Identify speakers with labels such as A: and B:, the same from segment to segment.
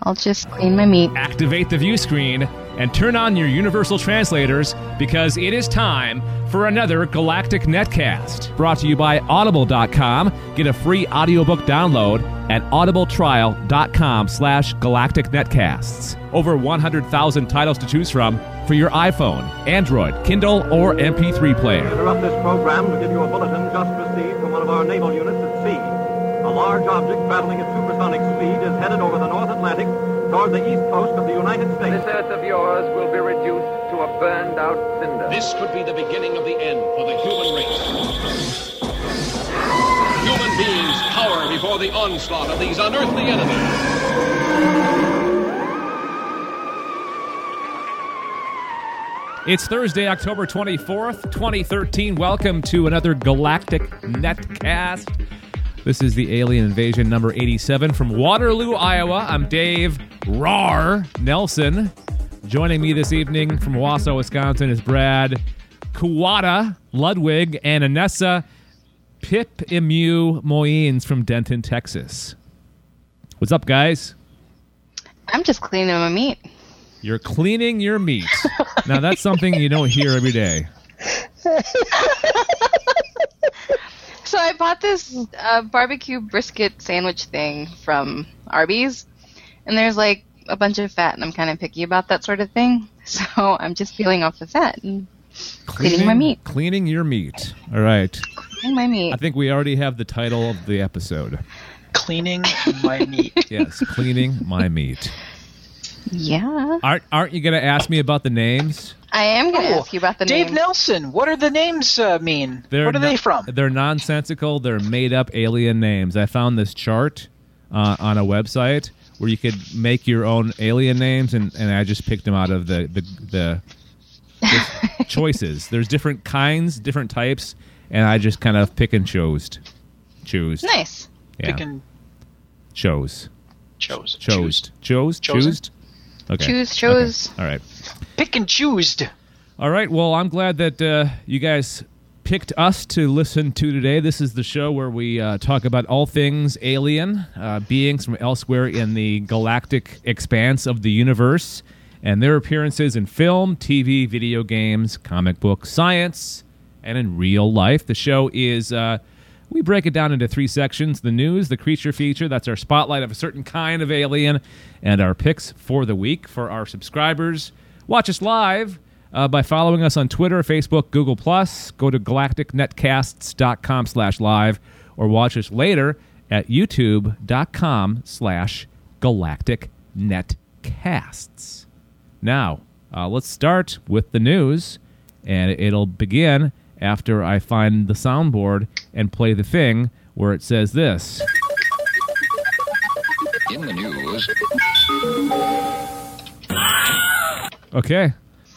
A: I'll just clean my meat.
B: Activate the view screen and turn on your universal translators because it is time for another Galactic Netcast. Brought to you by Audible.com. Get a free audiobook download at audibletrial.com/Galactic Netcasts. Over 100,000 titles to choose from for your iPhone, Android, Kindle, or MP3 player.
C: Interrupt this program to give you a bulletin just received from one of our naval units at sea. A large object traveling at supersonic speed is headed over the North Atlantic toward the east coast of the United States.
D: This earth of yours will be reduced to a burned-out cinder.
E: This could be the beginning of the end for the human race. Human beings cower before the onslaught of these unearthly enemies.
B: It's Thursday, October 24th, 2013. Welcome to another Galactic Netcast. This is the Alien Invasion number 87 from Waterloo, Iowa. I'm Dave Rar Nelson. Joining me this evening from Wausau, Wisconsin is Brad Kuwata Ludwig and Anessa Pip Emu Moines from Denton, Texas. What's up, guys?
A: I'm just cleaning my meat.
B: You're cleaning your meat. Now, that's something you don't hear every day.
A: So I bought this barbecue brisket sandwich thing from Arby's, and there's like a bunch of fat, and I'm kind of picky about that sort of thing. So I'm just peeling off the fat and cleaning my meat.
B: Cleaning your meat. All right.
A: Cleaning my meat.
B: I think we already have the title of the episode.
F: Cleaning my meat.
B: Yes, cleaning my meat.
A: Yeah.
B: Aren't you going to ask me about the names?
A: I am going to ask you about the names.
F: Dave Nelson, what are the names mean? What are they from?
B: They're nonsensical. They're made-up alien names. I found this chart on a website where you could make your own alien names, and I just picked them out of the choices. There's different kinds, different types, and I just kind of pick and chose.
A: Nice.
B: Yeah.
F: Pick and
B: chose.
F: chose.
B: Okay.
A: Chose.
B: Okay. All right.
F: Pick and choose.
B: All right. Well, I'm glad that you guys picked us to listen to today. This is the show where we talk about all things alien, beings from elsewhere in the galactic expanse of the universe, and their appearances in film, TV, video games, comic books, science, and in real life. The show is... we break it down into three sections: the news, the creature feature, that's our spotlight of a certain kind of alien, and our picks for the week. For our subscribers, watch us live by following us on Twitter, Facebook, Google+. Go to galacticnetcasts.com/live, or watch us later at youtube.com/galacticnetcasts. Now, let's start with the news, and it'll begin after I find the soundboard and play the thing where it says this.
E: In the news.
B: Okay.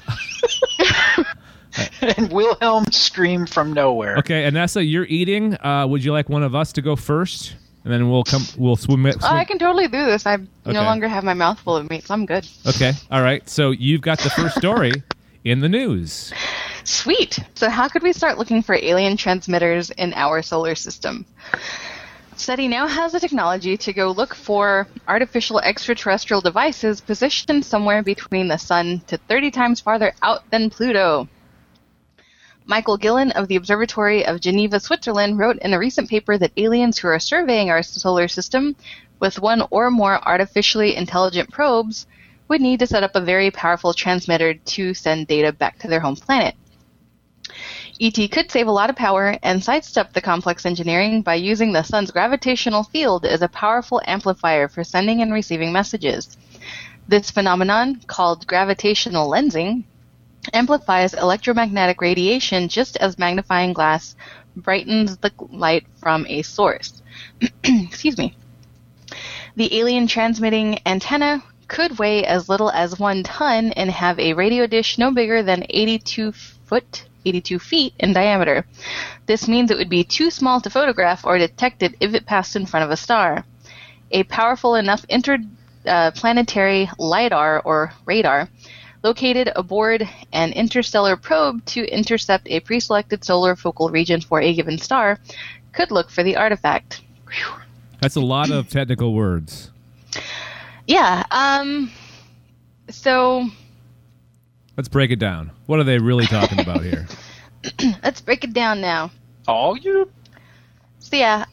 F: And Wilhelm screamed from nowhere.
B: Okay, Anessa, you're eating. Would you like one of us to go first? And then we'll swim it.
A: I can totally do this. I no longer have my mouth full of meat, so I'm good.
B: Okay, all right. So you've got the first story in the news.
A: Sweet. So how could we start looking for alien transmitters in our solar system? SETI now has the technology to go look for artificial extraterrestrial devices positioned somewhere between the Sun to 30 times farther out than Pluto. Michael Gillen of the Observatory of Geneva, Switzerland, wrote in a recent paper that aliens who are surveying our solar system with one or more artificially intelligent probes would need to set up a very powerful transmitter to send data back to their home planet. ET could save a lot of power and sidestep the complex engineering by using the sun's gravitational field as a powerful amplifier for sending and receiving messages. This phenomenon, called gravitational lensing, amplifies electromagnetic radiation just as magnifying glass brightens the light from a source. Excuse me. The alien transmitting antenna could weigh as little as 1 ton and have a radio dish no bigger than 82 feet in diameter. This means it would be too small to photograph or detect it if it passed in front of a star. A powerful enough interplanetary LIDAR or radar located aboard an interstellar probe to intercept a pre-selected solar focal region for a given star could look for the artifact. Whew.
B: That's a lot of technical words.
A: Yeah. So
B: let's break it down. What are they really talking about here?
A: Let's break it down now.
F: Oh, you.
A: So yeah.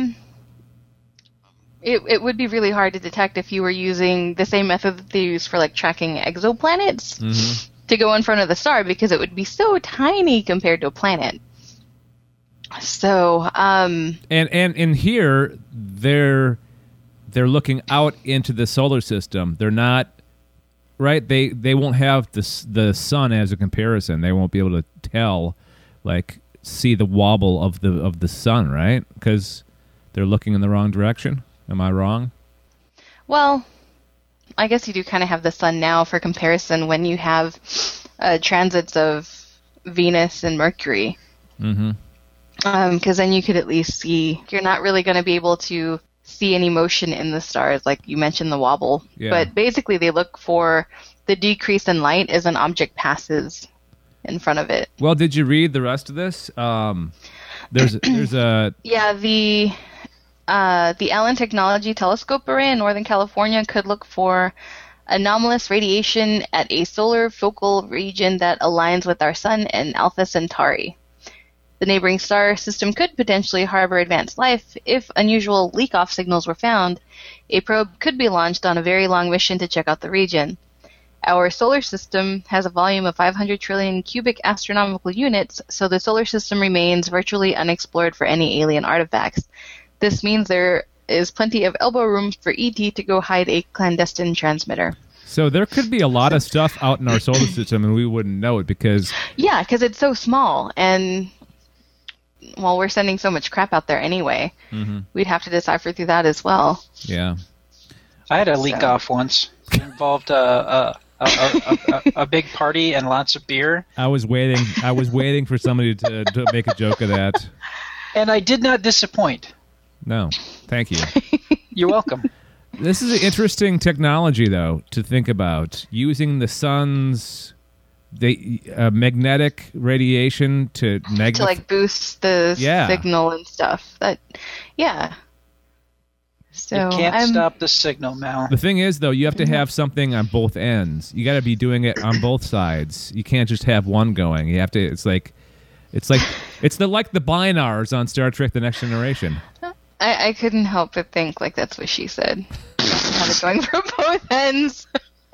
A: It would be really hard to detect if you were using the same method that they use for like tracking exoplanets to go in front of the star, because it would be so tiny compared to a planet. So
B: and in here they're looking out into the solar system. They're not right. They won't have the sun as a comparison. They won't be able to tell, like, see the wobble of the sun, right? Because they're looking in the wrong direction. Am I wrong?
A: Well, I guess you do kind of have the sun now for comparison when you have transits of Venus and Mercury.
B: Mm-hmm.
A: Because then you could at least see. You're not really going to be able to see any motion in the stars, like you mentioned the wobble.
B: Yeah.
A: But basically they look for the decrease in light as an object passes in front of it.
B: Well, did you read the rest of this? There's a...
A: Yeah, the Allen Technology Telescope Array in Northern California could look for anomalous radiation at a solar focal region that aligns with our sun and Alpha Centauri. The neighboring star system could potentially harbor advanced life. If unusual leak-off signals were found, a probe could be launched on a very long mission to check out the region. Our solar system has a volume of 500 trillion cubic astronomical units, so the solar system remains virtually unexplored for any alien artifacts. This means there is plenty of elbow room for ET to go hide a clandestine transmitter.
B: So there could be a lot of stuff out in our solar system and we wouldn't know it because...
A: Yeah, because it's so small, and... well, we're sending so much crap out there anyway. We'd have to decipher through that as well.
B: Yeah.
F: I had a leak off once. It involved a big party and lots of beer.
B: I was waiting for somebody to make a joke of that.
F: And I did not disappoint.
B: No. Thank you.
F: You're welcome.
B: This is an interesting technology, though, to think about. Using the sun's magnetic radiation to
A: like boost the signal and stuff. So
F: you can't stop the signal, Mal.
B: The thing is, though, you have to have something on both ends. You got to be doing it on both sides. You can't just have one going. You have to. It's like the binars on Star Trek: The Next Generation.
A: I couldn't help but think like that's what she said. Have it going for both ends.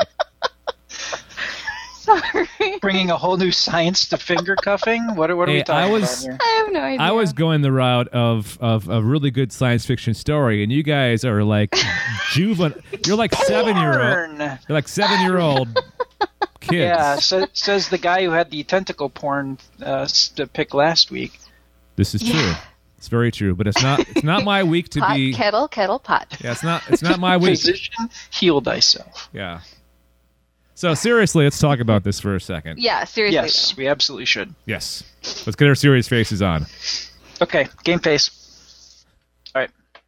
A: Sorry.
F: Bringing a whole new science to finger cuffing? What are we talking about here?
A: I have no idea.
B: I was going the route of a really good science fiction story, and you guys are like juvenile. You're like 7-year-old. You're like 7-year-old kids.
F: Yeah, says the guy who had the tentacle porn pick last week.
B: This is true. It's very true, but it's not my week to
A: pot,
B: be
A: kettle pot.
B: Yeah, it's not my week.
F: Physician, heal thyself.
B: Yeah. So seriously, let's talk about this for a second.
A: Yeah, seriously.
F: Yes, we absolutely should.
B: Yes. Let's get our serious faces on.
F: Okay, game face. All right.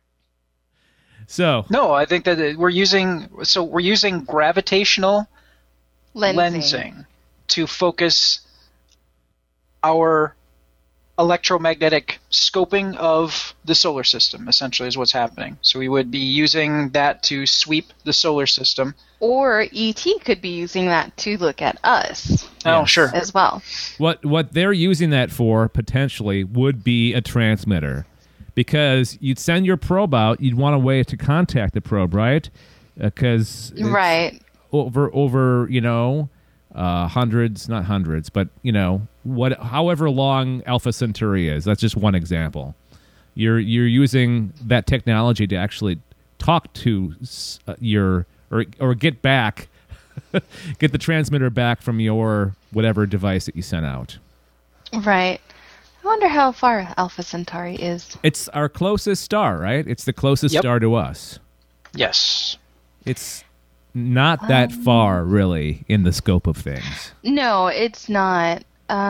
B: So
F: no, I think that we're using gravitational lensing to focus our electromagnetic scoping of the solar system, essentially, is what's happening. So we would be using that to sweep the solar system.
A: Or ET could be using that to look at us.
F: Oh, sure.
A: As well.
B: What they're using that for, potentially, would be a transmitter. Because you'd send your probe out, you'd want a way to contact the probe, right? Because
A: right.
B: over hundreds, not hundreds, but however long Alpha Centauri is. That's just one example. You're using that technology to actually talk to or get back, get the transmitter back from your whatever device that you sent out.
A: Right. I wonder how far Alpha Centauri is.
B: It's our closest star, right? It's the closest star to us.
F: Yes.
B: It's not that far, really, in the scope of things.
A: No, it's not.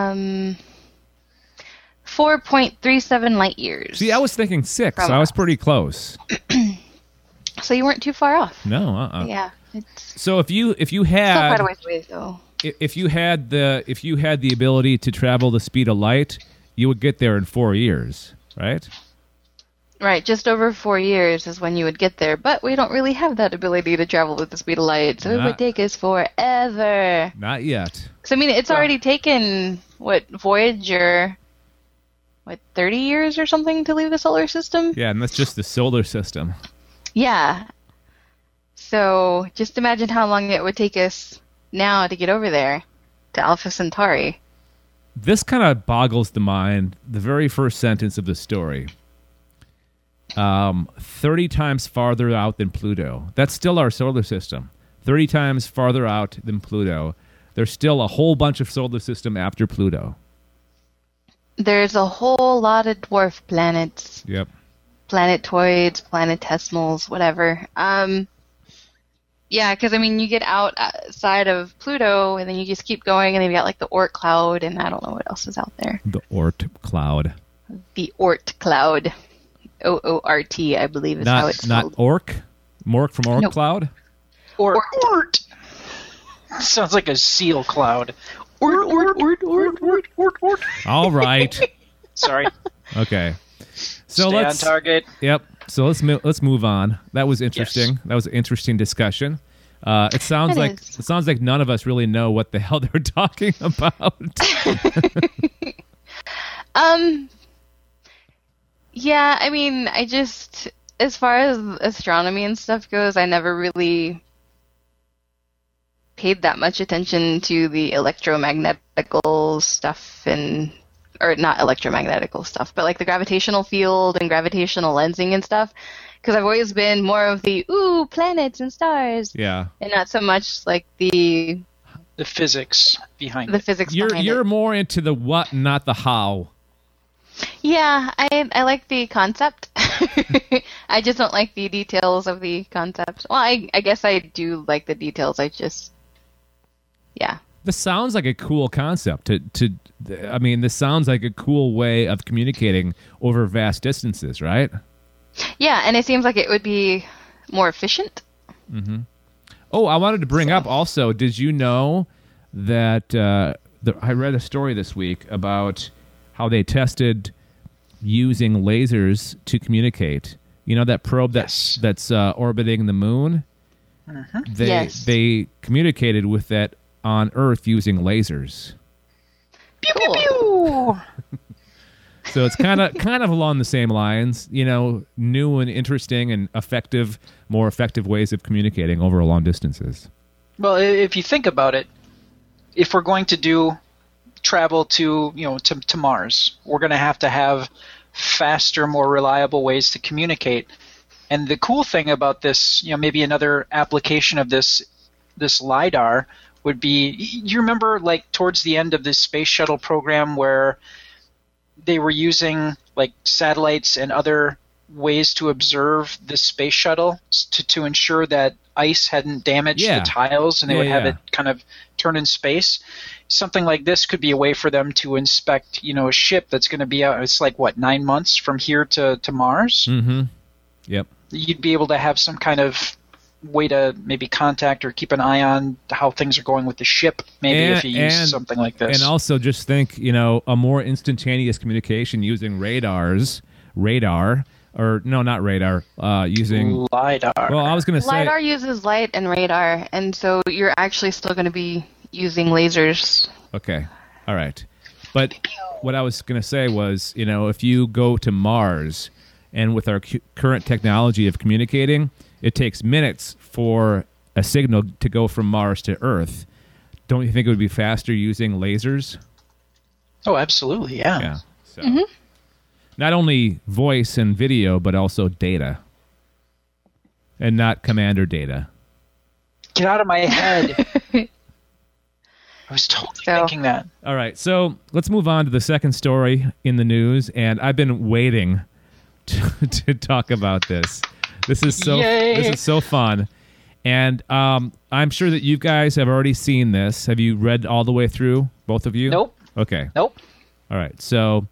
A: 4.37 light years.
B: See, I was thinking 6, so I was pretty close.
A: So you weren't too far off.
B: No,
A: Yeah. It's
B: so if you had
A: still quite a ways away, though.
B: If you had the ability to travel the speed of light, you would get there in 4 years, right?
A: Right, just over 4 years is when you would get there, but we don't really have that ability to travel with the speed of light, so it would take us forever.
B: Not yet.
A: So, I mean, it's already taken, Voyager, 30 years or something to leave the solar system?
B: Yeah, and that's just the solar system.
A: Yeah. So, just imagine how long it would take us now to get over there, to Alpha Centauri.
B: This kind of boggles the mind, the very first sentence of the story. 30 times farther out than Pluto. That's still our solar system. 30 times farther out than Pluto. There's still a whole bunch of solar system after Pluto.
A: There's a whole lot of dwarf planets.
B: Yep.
A: Planetoids, planetesimals, whatever. Yeah, because, I mean, you get outside of Pluto, and then you just keep going, and then you got, like, the Oort cloud, and I don't know what else is out there.
B: The Oort cloud.
A: The Oort cloud. O-O-R-T, I believe is how it's spelled.
B: Not Orc? Mork from Orc Cloud?
F: Oort. Sounds like a seal cloud. Oort.
B: All right.
F: Sorry.
B: Okay. So
F: Stay on target.
B: Yep. So let's move on. That was interesting. Yes. That was an interesting discussion. It sounds like none of us really know what the hell they're talking about.
A: Yeah, I mean, as far as astronomy and stuff goes, I never really paid that much attention to the electromagnetical stuff or not electromagnetical stuff, but like the gravitational field and gravitational lensing and stuff, because I've always been more of the, planets and stars.
B: Yeah. And
A: not so much like the
F: physics behind
A: it.
B: You're more into the what, not the how.
A: Yeah, I like the concept. I just don't like the details of the concept. Well, I guess I do like the details. Yeah.
B: This sounds like a cool concept. I mean, this sounds like a cool way of communicating over vast distances, right?
A: Yeah, and it seems like it would be more efficient.
B: Mm-hmm. Oh, I wanted to bring up also, did you know that I read a story this week about how they tested using lasers to communicate. You know that probe that's orbiting the moon?
F: Mm-hmm.
B: They communicated with that on Earth using lasers.
F: Pew, pew, pew.
B: So it's kind of along the same lines, new and interesting and more effective ways of communicating over long distances.
F: Well, if you think about it, if we're going to travel to Mars, we're going to have faster, more reliable ways to communicate. And the cool thing about this, maybe another application of this LiDAR would be, you remember like towards the end of this space shuttle program where they were using like satellites and other ways to observe the space shuttle to ensure that ice hadn't damaged the tiles and they would have it kind of turn in space. Something like this could be a way for them to inspect, a ship that's going to be out. It's like 9 months from here to Mars.
B: Mm-hmm. Yep.
F: You'd be able to have some kind of way to maybe contact or keep an eye on how things are going with the ship. Maybe if you use something like this.
B: And also just think, a more instantaneous communication using radar, or no, not radar, using
F: LiDAR.
B: Well, I was going to say
A: LiDAR uses light and radar, and so you're actually still going to be using lasers.
B: Okay. All right. But what I was going to say was, if you go to Mars and with our current technology of communicating, it takes minutes for a signal to go from Mars to Earth. Don't you think it would be faster using lasers?
F: Oh, absolutely. Yeah.
B: Yeah. So, not only voice and video, but also data. And not commander data.
F: Get out of my head. I was totally thinking that.
B: All right, so let's move on to the second story in the news, and I've been waiting to talk about this. This is so fun, and I'm sure that you guys have already seen this. Have you read all the way through, both of you?
F: Nope.
B: Okay.
F: Nope.
B: All right, so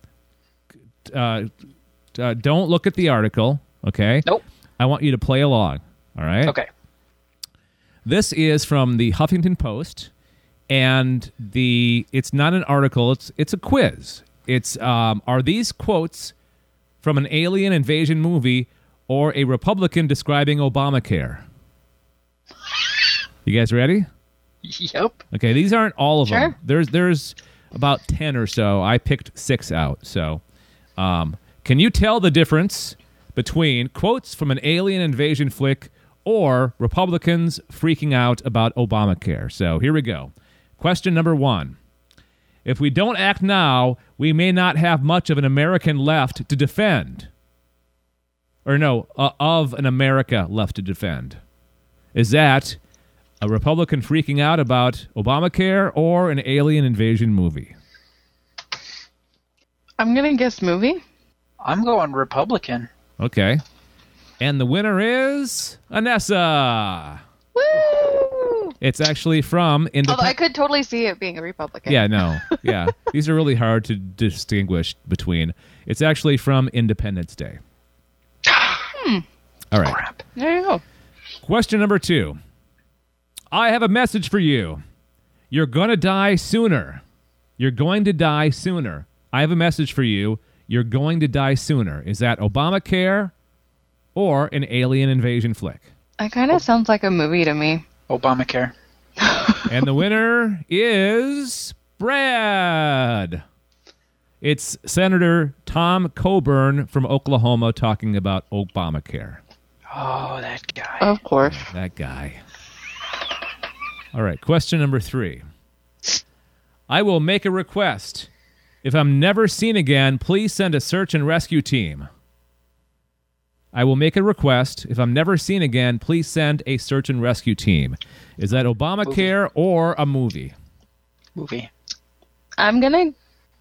B: don't look at the article, okay?
F: Nope.
B: I want you to play along, all right?
F: Okay.
B: This is from the Huffington Post. And it's not an article, it's a quiz. It's are these quotes from an alien invasion movie or a Republican describing Obamacare? You guys ready?
F: Yep.
B: Okay, these aren't all of
A: Sure.
B: them. There's about 10 or so. I picked 6 out. So, can you tell the difference between quotes from an alien invasion flick or Republicans freaking out about Obamacare? So, here we go. Question number 1. If we don't act now, we may not have much of an American left to defend. Or no, of an America left to defend. Is that a Republican freaking out about Obamacare or an alien invasion movie?
A: I'm going to guess movie.
F: I'm going Republican.
B: Okay. And the winner is Anessa.
A: Woo!
B: It's actually from
A: Although I could totally see it being a Republican.
B: Yeah, no. Yeah. These are really hard to distinguish between. It's actually from Independence Day. All right.
F: Crap.
A: There you go.
B: Question number 2. I have a message for you. You're going to die sooner. You're going to die sooner. I have a message for you. You're going to die sooner. Is that Obamacare or an alien invasion flick?
A: It kind of sounds like a movie to me.
F: Obamacare.
B: And the winner is Brad. It's Senator Tom Coburn from Oklahoma talking about Obamacare.
F: Oh, that guy.
A: Of course.
B: That guy. All right, question number 3. I will make a request. If I'm never seen again, please send a search and rescue team. I will make a request. If I'm never seen again, please send a search and rescue team. Is that Obamacare or a movie?
F: Movie.
A: I'm going to...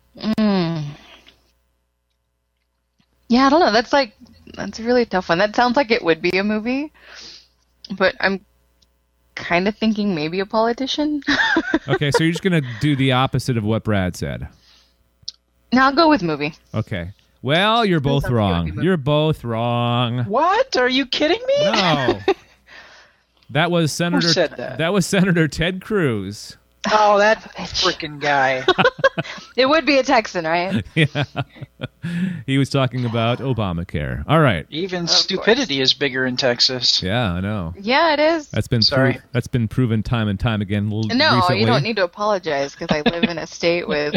A: Yeah, I don't know. That's a really tough one. That sounds like it would be a movie, but I'm kind of thinking maybe a politician.
B: Okay, so you're just going to do the opposite of what Brad said.
A: Now I'll go with movie.
B: Okay. Well, you're both
A: Sounds like it would be
B: wrong.
A: movie.
B: You're both wrong.
F: What? Are you kidding me?
B: No. That was Senator.
F: Who said that?
B: That was Senator Ted Cruz.
F: Oh, that freaking guy.
A: It would be a Texan, right?
B: Yeah. He was talking about Obamacare. All right.
F: Even stupidity is bigger in Texas.
B: Yeah, I know.
A: Yeah, it is.
B: That's been
F: Sorry.
B: that's been proven time and time again.
A: No,
B: recently.
A: you don't need to apologize because I live in a state with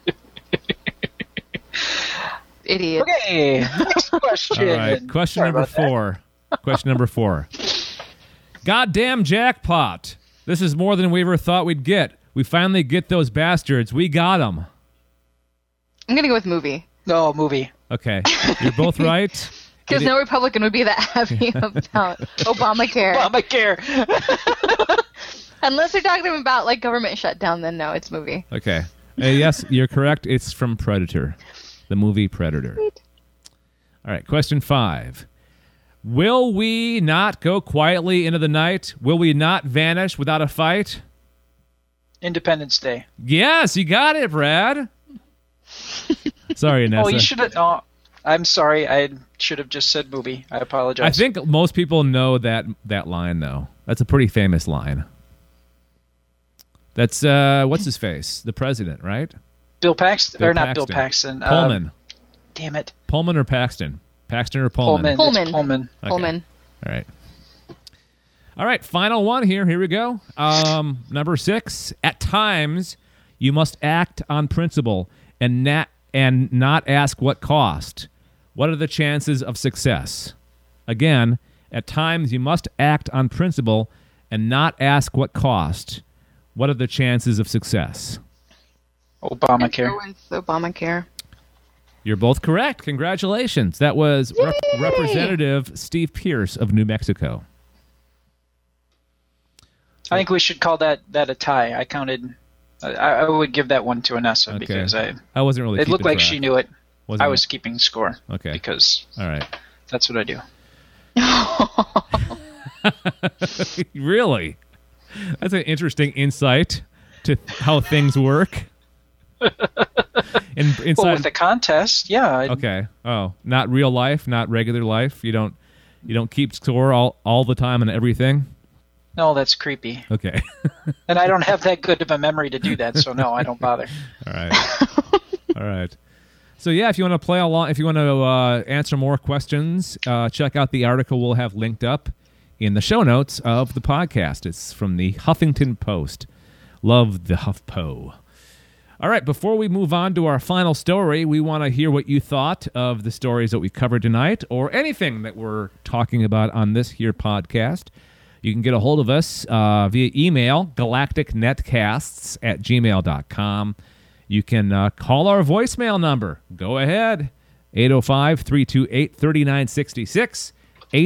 A: idiots.
F: Okay, next question.
B: All right. Question
F: Sorry
B: number
F: about that.
B: 4. Question number 4. Goddamn jackpot. This is more than we ever thought we'd get. We finally get those bastards. We got them.
A: I'm going to go with movie.
F: No, movie.
B: Okay. You're both right.
A: Because no Republican would be that happy about Obamacare.
F: Obamacare.
B: Unless
A: They're talking about like government shutdown, then no, it's movie.
B: Okay. Yes, you're correct. It's from Predator, the movie Predator.
A: Sweet.
B: All right, question 5. Will we not go quietly into the night? Will we not vanish without a fight?
F: Independence Day.
B: Yes, you got it, Brad. Sorry, Nessa.
F: Oh, you should have. No, I'm sorry. I should have just said movie. I apologize.
B: I think most people know that line, though. That's a pretty famous line. That's, what's his face? The president, right?
F: Bill Paxton.
B: Bill
F: Or not
B: Paxton.
F: Bill Paxton.
B: Pullman.
F: Damn it.
B: Pullman or Paxton? Paxton or Pullman?
A: Pullman.
F: It's Pullman.
B: Okay.
A: Pullman.
B: All right. All right, final one here. Here we go. Number 6. At times, you must act on principle and not ask what cost. What are the chances of success? Again, at times, you must act on principle and not ask what cost. What are the chances of success?
F: Obamacare.
A: Go with Obamacare.
B: You're both correct. Congratulations. That was Representative Steve Pierce of New Mexico.
F: I think we should call that a tie. I counted. I would give that one to Anessa
B: Okay.
F: because
B: I wasn't really.
F: it looked
B: keeping
F: like
B: track.
F: she knew it.
B: Wasn't
F: I
B: it?
F: was keeping score.
B: Okay.
F: Because
B: All right.
F: that's what I do.
B: Really? That's an interesting insight to how things work. Inside.
F: Well, with the contest, yeah.
B: Okay. Oh, not real life, not regular life. You don't keep score all the time on everything.
F: No, that's creepy.
B: Okay.
F: And I don't have that good of a memory to do that, so no, I don't bother.
B: All right. All right. So yeah, if you want to play along, if you want to answer more questions, check out the article we'll have linked up in the show notes of the podcast. It's from the Huffington Post. Love the HuffPo. All right, before we move on to our final story, we want to hear what you thought of the stories that we covered tonight or anything that we're talking about on this here podcast. You can get a hold of us via email, galacticnetcasts@gmail.com. You can call our voicemail number. Go ahead, 805-328-3966,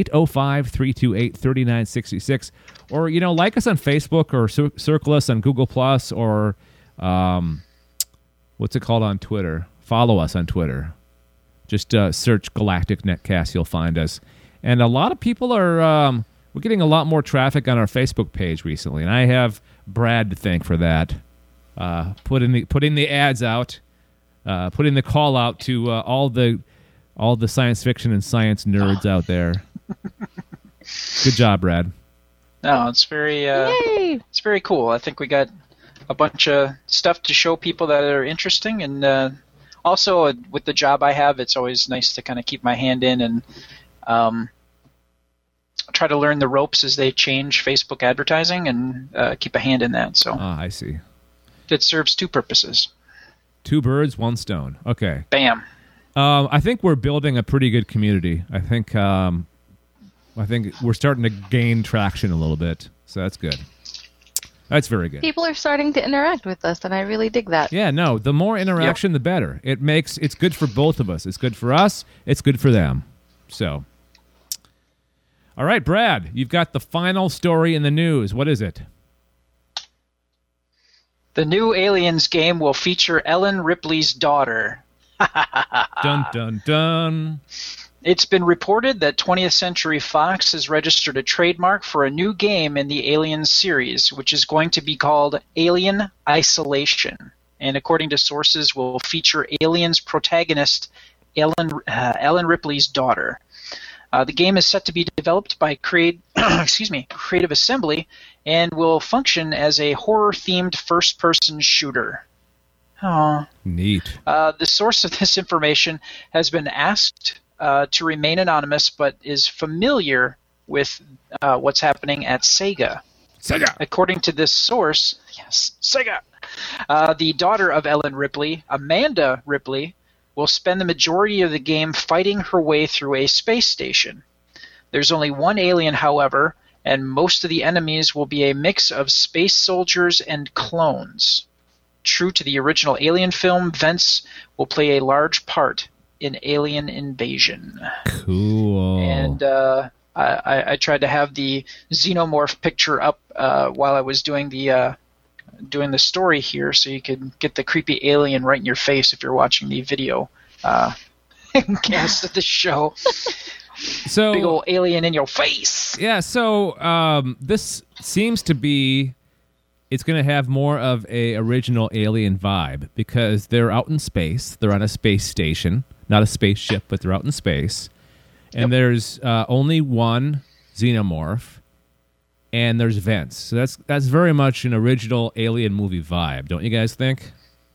B: 805-328-3966. Or, like us on Facebook or circle us on Google Plus or what's it called on Twitter? Follow us on Twitter. Just search Galactic Netcast. You'll find us. And a lot of people are... we're getting a lot more traffic on our Facebook page recently, and I have Brad to thank for that. Putting the ads out, putting the call out to all the science fiction and science nerds out there. Good job, Brad.
F: No, it's very cool. I think we got a bunch of stuff to show people that are interesting, and also with the job I have, it's always nice to kind of keep my hand in and try to learn the ropes as they change Facebook advertising and keep a hand in that. So
B: I see.
F: It serves two purposes.
B: 2 birds, 1 stone. Okay.
F: Bam.
B: I think we're building a pretty good community. I think we're starting to gain traction a little bit, so that's good. That's very good.
A: People are starting to interact with us, and I really dig that.
B: Yeah, no, the more interaction, the better. It's good for both of us. It's good for us. It's good for them. So, all right, Brad, you've got the final story in the news. What is it?
F: The new Aliens game will feature Ellen Ripley's daughter.
B: Dun, dun, dun.
F: It's been reported that 20th Century Fox has registered a trademark for a new game in the Aliens series, which is going to be called Alien Isolation, and according to sources will feature Aliens protagonist Ellen Ripley's daughter. The game is set to be developed by Creative Assembly and will function as a horror-themed first-person shooter. Aww.
B: Neat.
F: The source of this information has been asked to remain anonymous, but is familiar with what's happening at Sega.
B: Sega!
F: According to this source, yes, Sega! The daughter of Ellen Ripley, Amanda Ripley, will spend the majority of the game fighting her way through a space station. There's only one alien, however, and most of the enemies will be a mix of space soldiers and clones. True to the original Alien film, Vence will play a large part in Alien Invasion.
B: Cool.
F: And I tried to have the xenomorph picture up while I was doing the story here, so you could get the creepy alien right in your face if you're watching the video cast of the show.
B: So
F: big old alien in your face.
B: Yeah. So this seems to be. It's going to have more of a original Alien vibe because they're out in space. They're on a space station, not a spaceship, but they're out in space. And there's only one xenomorph, and there's Vence. So that's very much an original Alien movie vibe, don't you guys think?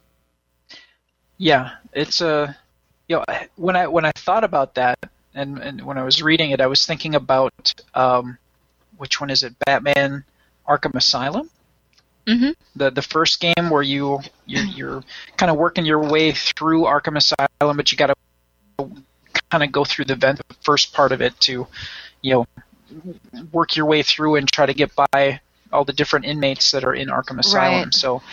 F: Yeah, it's when I thought about that, and when I was reading it, I was thinking about which one is it? Batman: Arkham Asylum.
A: Mm-hmm.
F: The first game where you're kind of working your way through Arkham Asylum, but you got to kind of go through the first part of it to, work your way through and try to get by all the different inmates that are in Arkham Asylum.
A: Right.
F: So,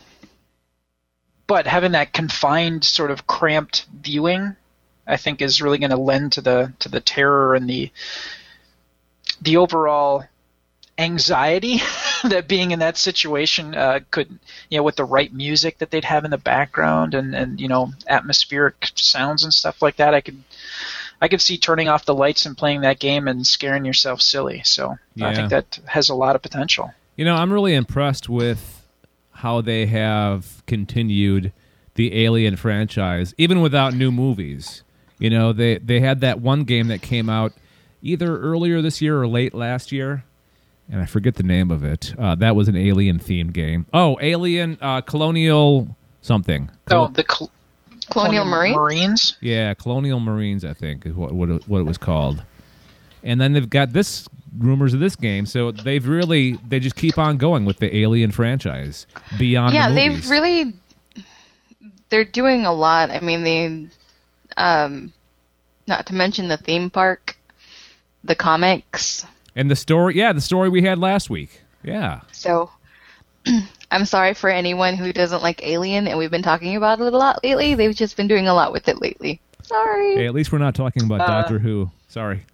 F: but having that confined sort of cramped viewing, I think, is really going to lend to the terror and the overall anxiety that being in that situation could, with the right music that they'd have in the background and atmospheric sounds and stuff like that, I could see turning off the lights and playing that game and scaring yourself silly. So yeah. I think that has a lot of potential.
B: I'm really impressed with how they have continued the Alien franchise, even without new movies. They had that one game that came out either earlier this year or late last year, and I forget the name of it. That was an Alien-themed game. Oh, Alien Colonial something.
A: Colonial
F: Marines?
B: Yeah, Colonial Marines, I think, is what it was called. And then they've got this rumors of this game, so they just keep on going with the Alien franchise beyond the movies.
A: They're doing a lot. I mean, not to mention the theme park, the comics.
B: And the story we had last week. Yeah.
A: So, I'm sorry for anyone who doesn't like Alien, and we've been talking about it a lot lately. They've just been doing a lot with it lately. Sorry.
B: Hey, at least we're not talking about Doctor Who. Sorry.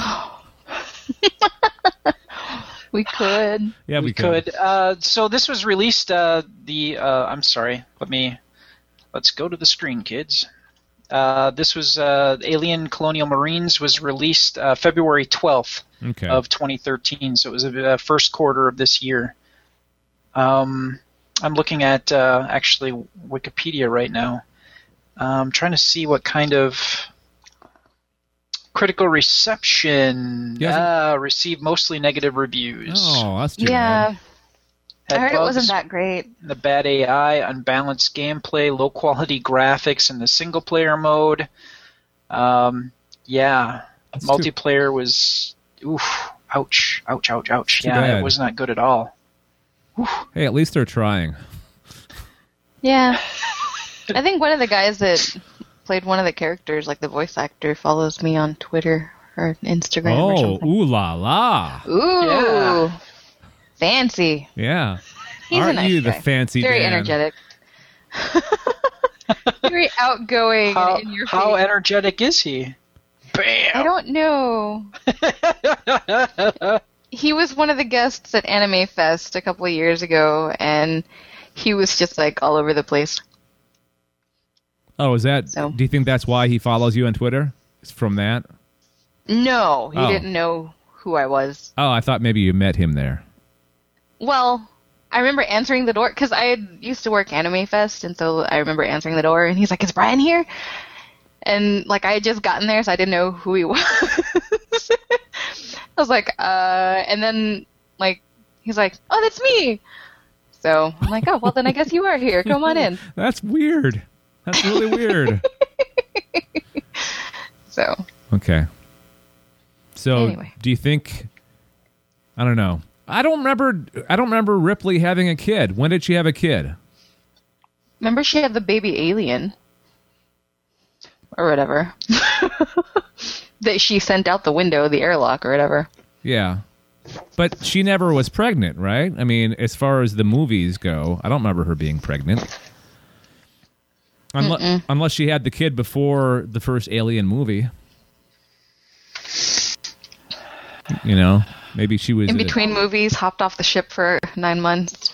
A: We could.
B: Yeah, we could.
F: So this was released. I'm sorry. Let's go to the screen, kids. This was Alien Colonial Marines was released February 12th of 2013. So it was the first quarter of this year. I'm looking at actually Wikipedia right now. I'm trying to see what kind of critical reception. Received mostly negative reviews.
B: Oh, that's too bad.
A: I heard it wasn't that great.
F: The bad AI, unbalanced gameplay, low quality graphics in the single player mode. Multiplayer was ouch.
B: Bad.
F: It was not good at all.
B: Hey, at least they're trying.
A: Yeah. I think one of the guys that played one of the characters, like the voice actor, follows me on Twitter or Instagram or something.
B: Ooh la la.
A: Ooh. Yeah. Fancy.
B: Yeah.
A: He's
B: Aren't
A: a nice
B: you
A: guy.
B: the fancy
A: Very
B: Dan?
A: energetic. Very outgoing and in your face.
F: How energetic is he? Bam!
A: I don't know. He was one of the guests at Anime Fest a couple of years ago, and he was just like all over the place.
B: Oh, is that?
A: So.
B: Do you think that's why he follows you on Twitter? It's from that?
A: No, he didn't know who I was.
B: Oh, I thought maybe you met him there.
A: Well, I remember answering the door, because I used to work Anime Fest, and so I remember answering the door, and he's like, "Is Brian here?" And, like, I had just gotten there, so I didn't know who he was. I was like, and then, like, he's like, "Oh, that's me!" So I'm like, "Oh, well, then I guess you are here. Come on in."
B: That's weird. That's really weird.
A: So.
B: Okay. So,
A: anyway.
B: Do you think... I don't know. I don't remember Ripley having a kid. When did she have a kid?
A: Remember she had the baby alien. Or whatever. That she sent out the window, the airlock or whatever.
B: Yeah. But she never was pregnant, right? I mean, as far as the movies go, I don't remember her being pregnant. Unless she had the kid before the first Alien movie. You know, maybe she was...
A: In between movies, hopped off the ship for 9 months.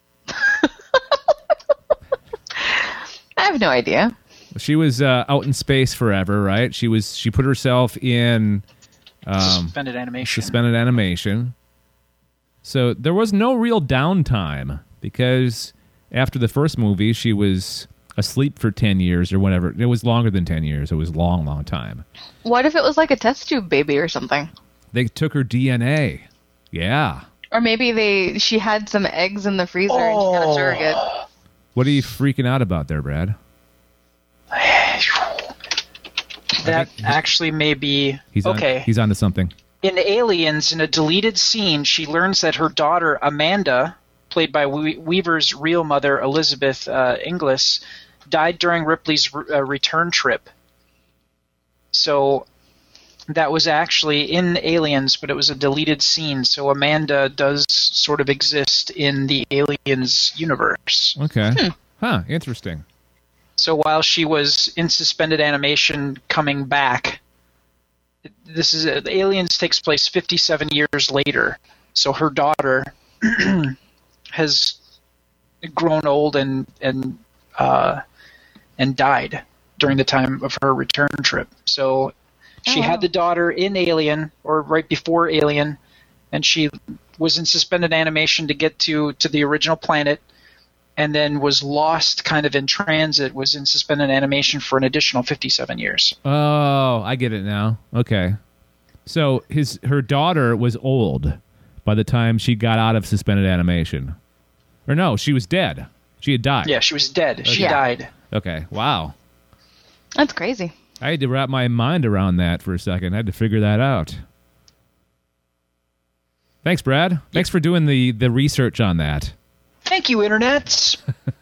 A: I have no idea.
B: She was out in space forever, right? She put herself in...
F: suspended
B: animation. So there was no real downtime, because after the first movie, she was asleep for 10 years or whatever. It was longer than 10 years. It was a long, long time.
A: What if it was like a test tube baby or something?
B: They took her DNA. Yeah.
A: Or maybe she had some eggs in the freezer and she got a surrogate.
B: What are you freaking out about there, Brad?
F: That actually may be...
B: He's onto something.
F: In Aliens, in a deleted scene, she learns that her daughter, Amanda, played by Weaver's real mother, Elizabeth Inglis, died during Ripley's return trip. So that was actually in Aliens, but it was a deleted scene. So Amanda does sort of exist in the Aliens universe.
B: Okay. Huh, interesting.
F: So while she was in suspended animation coming back, Aliens takes place 57 years later. So her daughter has grown old and died during the time of her return trip. So she had the daughter in Alien, or right before Alien, and she was in suspended animation to get to the original planet, and then was lost kind of in transit, was in suspended animation for an additional 57 years.
B: Oh, I get it now. Okay. So her daughter was old by the time she got out of suspended animation. Or no, she was dead. She had died.
F: Yeah, she was dead.
B: Okay.
F: She died.
B: Okay, wow.
A: That's crazy.
B: I had to wrap my mind around that for a second. I had to figure that out. Thanks, Brad. Thanks for doing the research on that.
F: Thank you, internets.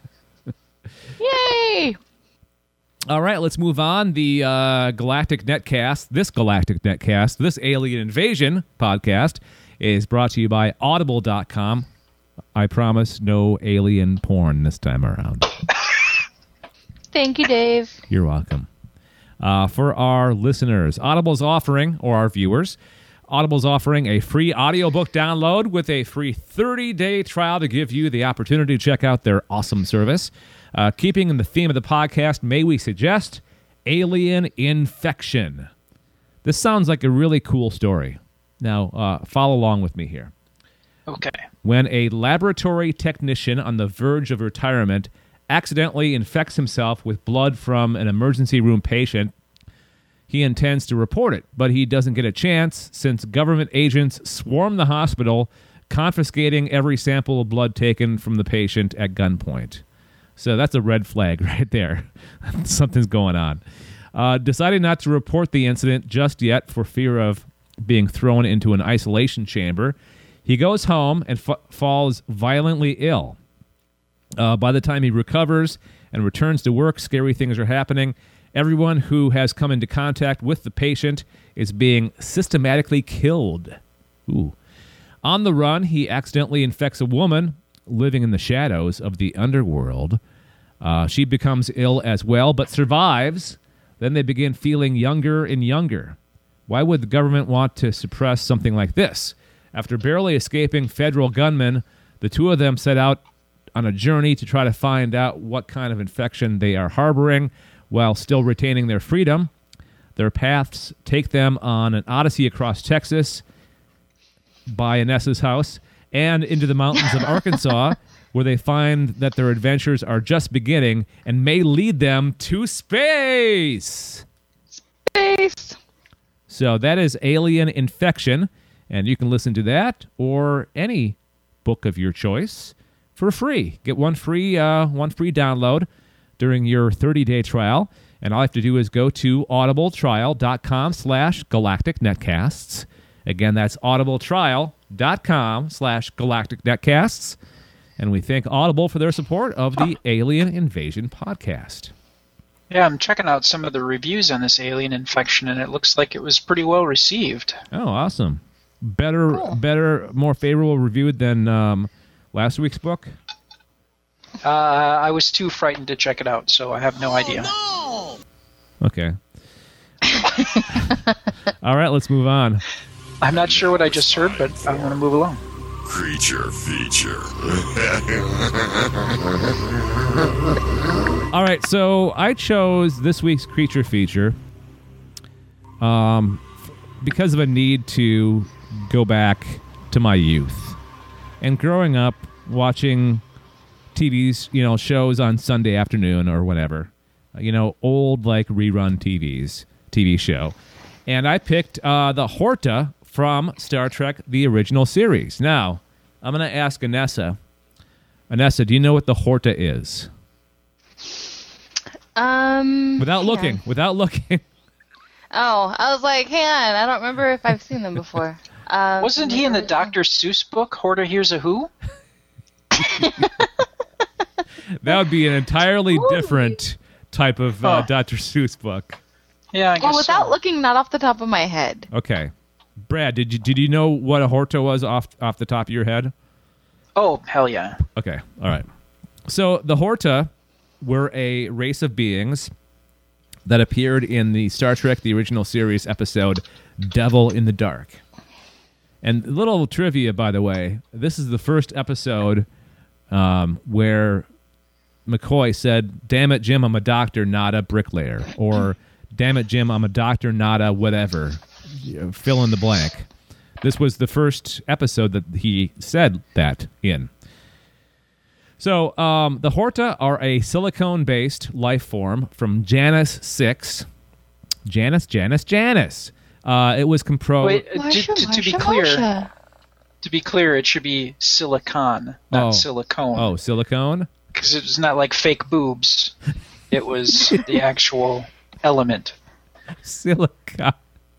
A: Yay!
B: All right, let's move on. The Galactic Netcast, this Alien Invasion podcast, is brought to you by Audible.com. I promise no alien porn this time around.
A: Thank you, Dave.
B: You're welcome. For our listeners, Audible's offering, or our viewers, Audible's offering a free audiobook download with a free 30-day trial to give you the opportunity to check out their awesome service. Keeping in the theme of the podcast, may we suggest Alien Infection. This sounds like a really cool story. Now, follow along with me here.
F: Okay.
B: When a laboratory technician on the verge of retirement accidentally infects himself with blood from an emergency room patient, he intends to report it, but he doesn't get a chance since government agents swarm the hospital, confiscating every sample of blood taken from the patient at gunpoint. So that's a red flag right there. Something's going on. Deciding not to report the incident just yet for fear of being thrown into an isolation chamber, he goes home and falls violently ill. By the time he recovers and returns to work, scary things are happening. Everyone who has come into contact with the patient is being systematically killed. Ooh. On the run, he accidentally infects a woman living in the shadows of the underworld. She becomes ill as well, but survives. Then they begin feeling younger and younger. Why would the government want to suppress something like this? After barely escaping federal gunmen, the two of them set out on a journey to try to find out what kind of infection they are harboring while still retaining their freedom. Their paths take them on an odyssey across Texas by Inessa's house and into the mountains of Arkansas, where they find that their adventures are just beginning and may lead them to space.
A: Space.
B: So that is Alien Infection, and you can listen to that or any book of your choice for free. Get one free download during your 30-day trial, and all you have to do is go to audibletrial.com/galacticnetcasts. Again, that's audibletrial.com/galacticnetcasts. And we thank Audible for their support of the Alien Invasion podcast.
F: Yeah, I'm checking out some of the reviews on this Alien Infection, and it looks like it was pretty well received.
B: Oh, awesome. Better, more favorable reviewed than last week's book?
F: I was too frightened to check it out, so I have no idea.
B: No! Okay. All right, let's move on.
F: I'm not sure what I just heard, but I want to move along.
G: Creature feature.
B: All right, so I chose this week's creature feature because of a need to go back to my youth. And growing up, watching TVs, shows on Sunday afternoon or whatever, old rerun TV show. And I picked the Horta from Star Trek, the original series. Now, I'm going to ask Inessa. Inessa, do you know what the Horta is? Without looking.
A: Oh, I was like, hang on, I don't remember if I've seen them before.
F: Wasn't he in the Dr. Seuss book, Horta Hears a Who?
B: That would be an entirely different type of Dr. Seuss book.
F: Yeah, I guess
A: without looking, not off the top of my head.
B: Okay. Brad, did you know what a Horta was off the top of your head?
F: Oh, hell yeah.
B: Okay, all right. So the Horta were a race of beings that appeared in the Star Trek, the original series episode, Devil in the Dark. And a little trivia, by the way, this is the first episode where McCoy said, "Damn it, Jim, I'm a doctor, not a bricklayer." Or, "Damn it, Jim, I'm a doctor, not a whatever." Fill in the blank. This was the first episode that he said that in. So, the Horta are a silicone-based life form from Janus 6. Janus. It was composed...
F: To be clear, it should be silicon, not silicone.
B: Oh, silicone?
F: Because it's not like fake boobs. It was the actual element.
B: Silicon.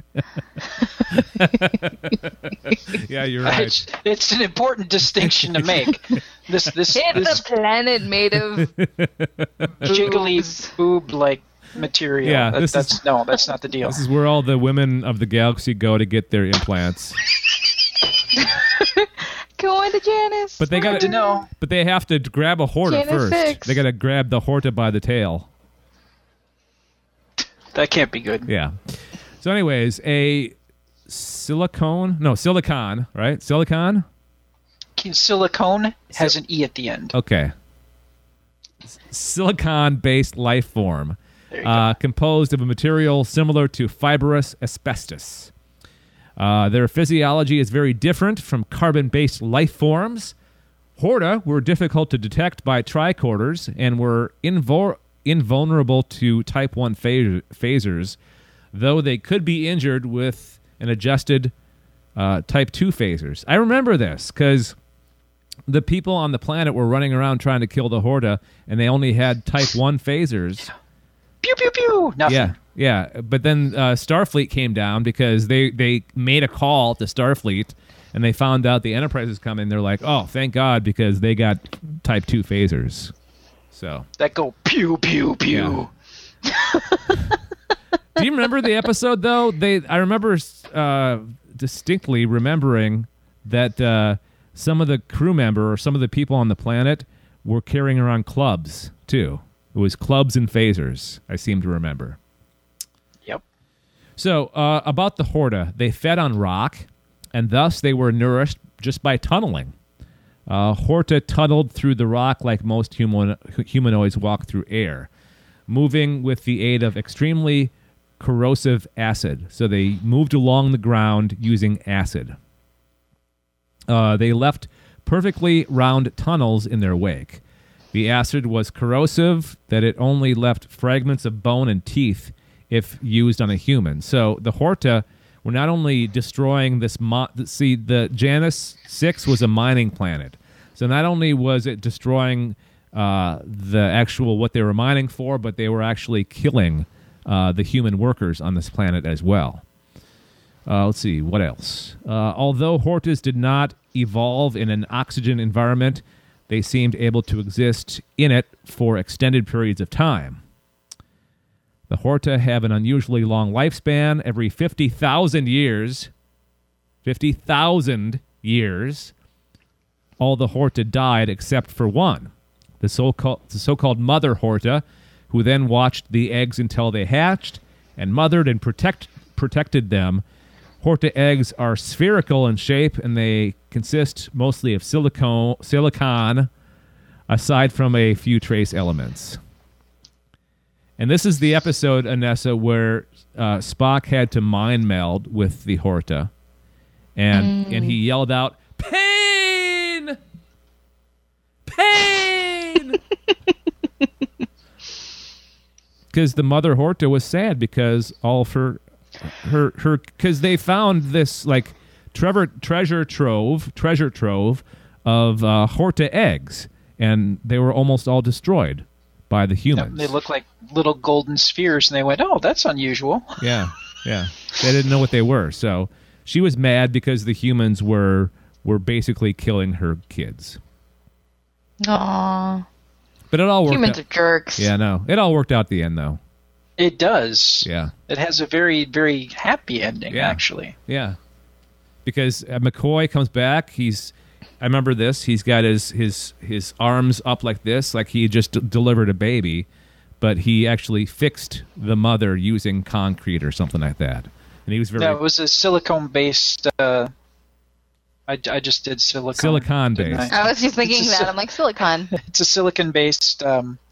B: Yeah, you're right.
F: It's an important distinction to make. This
A: It's a planet made of
F: jiggly boob-like material.
B: Yeah,
F: that's not the deal.
B: This is where all the women of the galaxy go to get their implants.
A: Going to Janice.
B: But they got to
F: know.
B: But they have to grab a Horta
A: Janice
B: first.
A: 6.
B: They got to grab the Horta by the tail.
F: That can't be good.
B: Yeah. So, anyways, a silicon, right? Silicon
F: has an E at the end.
B: Okay. Silicon-based life form, composed of a material similar to fibrous asbestos. Their physiology is very different from carbon-based life forms. Horta were difficult to detect by tricorders and were invulnerable to Type 1 phasers, though they could be injured with an adjusted Type 2 phasers. I remember this because the people on the planet were running around trying to kill the Horta, and they only had Type 1 phasers.
F: Pew, pew, pew! Nothing.
B: Yeah. But then Starfleet came down because they made a call to Starfleet, and they found out the Enterprise was coming. They're like, oh, thank God, because they got Type 2 phasers. So
F: that go pew, pew, pew.
B: Yeah. Do you remember the episode, though? I remember distinctly remembering that some of the crew member or some of the people on the planet were carrying around clubs, too. It was clubs and phasers, I seem to remember.
F: Yep.
B: So, about the Horta, they fed on rock, and thus they were nourished just by tunneling. Horta tunneled through the rock like most humanoids walk through air, moving with the aid of extremely corrosive acid. So they moved along the ground using acid. They left perfectly round tunnels in their wake. The acid was corrosive, that it only left fragments of bone and teeth if used on a human. So the Horta were not only destroying this... the Janus 6 was a mining planet. So not only was it destroying the actual what they were mining for, but they were actually killing the human workers on this planet as well. Let's see, what else? Although Hortas did not evolve in an oxygen environment, they seemed able to exist in it for extended periods of time. The Horta have an unusually long lifespan. Every 50,000 years, all the Horta died except for one, the so-called Mother Horta, who then watched the eggs until they hatched and mothered and protected them. Horta eggs are spherical in shape, and they consist mostly of silicon, aside from a few trace elements. And this is the episode, Anessa, where Spock had to mind meld with the Horta, and he yelled out, "Pain! Pain!" Because the Mother Horta was sad because all of her because they found this like treasure trove of Horta eggs, and they were almost all destroyed by the humans.
F: They look like little golden spheres, and they went, "Oh, that's unusual."
B: Yeah. They didn't know what they were, so she was mad because the humans were basically killing her kids.
A: Aww.
B: But it all worked out.
A: Humans are jerks.
B: Yeah, no. It all worked out at the end, though.
F: It does.
B: Yeah.
F: It has a very, very happy ending, actually.
B: Yeah. Because McCoy comes back. I remember this. He's got his arms up like this, like he just delivered a baby, but he actually fixed the mother using concrete or something like that. And he was very...
F: No, it was a silicone-based... I just did silicone.
B: Silicon-based.
A: I was just thinking that. I'm like, silicon.
F: It's a silicon-based...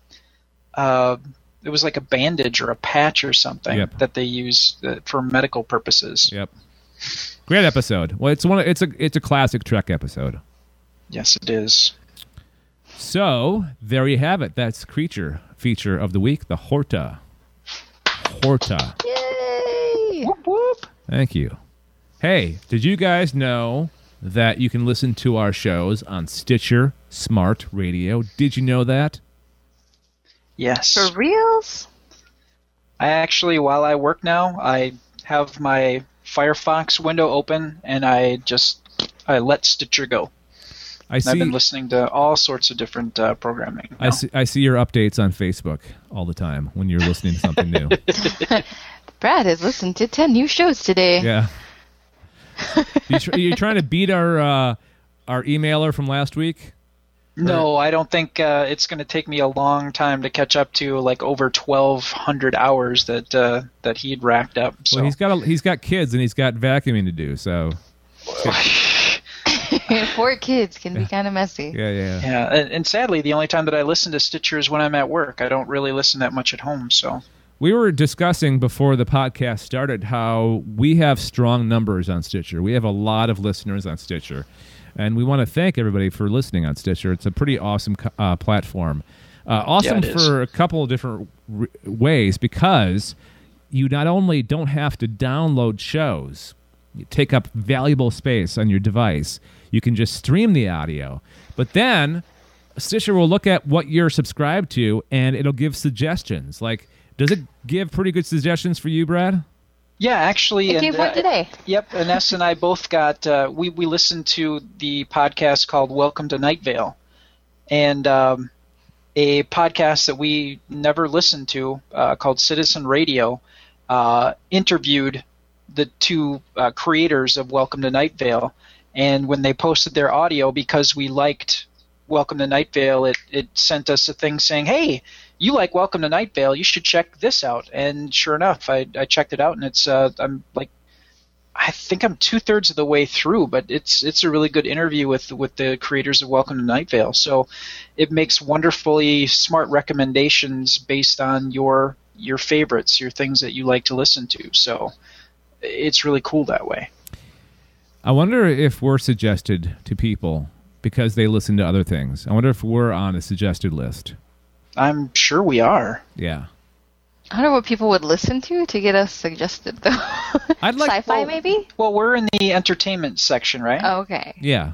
F: it was like a bandage or a patch or something that they use for medical purposes.
B: Yep. Great episode. Well, it's a classic Trek episode.
F: Yes, it is.
B: So there you have it. That's creature feature of the week, the Horta. Horta.
A: Yay!
F: Whoop, whoop.
B: Thank you. Hey, did you guys know that you can listen to our shows on Stitcher Smart Radio? Did you know that?
F: Yes.
A: For reals?
F: I actually, while I work now, I have my Firefox window open, and I let Stitcher go. I've been listening to all sorts of different programming now.
B: I see your updates on Facebook all the time when you're listening to something new.
A: Brad has listened to 10 new shows today.
B: Yeah. You trying to beat our emailer from last week?
F: No, I don't think it's going to take me a long time to catch up to like over 1,200 hours that he'd racked up. So.
B: Well, he's got kids and he's got vacuuming to do. So.
A: Poor kids can be kind of messy.
B: Yeah.
F: And sadly, the only time that I listen to Stitcher is when I'm at work. I don't really listen that much at home. So.
B: We were discussing before the podcast started how we have strong numbers on Stitcher. We have a lot of listeners on Stitcher. And we want to thank everybody for listening on Stitcher. It's a pretty awesome platform. Awesome for a couple of different ways, because you not only don't have to download shows, you take up valuable space on your device, you can just stream the audio. But then Stitcher will look at what you're subscribed to, and it'll give suggestions. Like, does it give pretty good suggestions for you, Brad?
F: Yeah, actually.
A: It gave one today.
F: Yep, Ines and I both got, we listened to the podcast called Welcome to Night Vale. And a podcast that we never listened to called Citizen Radio interviewed the two creators of Welcome to Night Vale. And when they posted their audio, because we liked Welcome to Night Vale, it sent us a thing saying, hey, you like Welcome to Night Vale, you should check this out. And sure enough, I checked it out, and it's I'm like, I think I'm 2/3 of the way through, but it's a really good interview with the creators of Welcome to Night Vale. So it makes wonderfully smart recommendations based on your favorites, your things that you like to listen to. So it's really cool that way.
B: I wonder if we're suggested to people because they listen to other things. I wonder if we're on a suggested list.
F: I'm sure we are.
B: Yeah.
A: I don't know what people would listen to get us suggested, though.
B: I'd like
A: Sci-fi, maybe?
F: Well, we're in the entertainment section, right?
A: Oh, okay.
B: Yeah.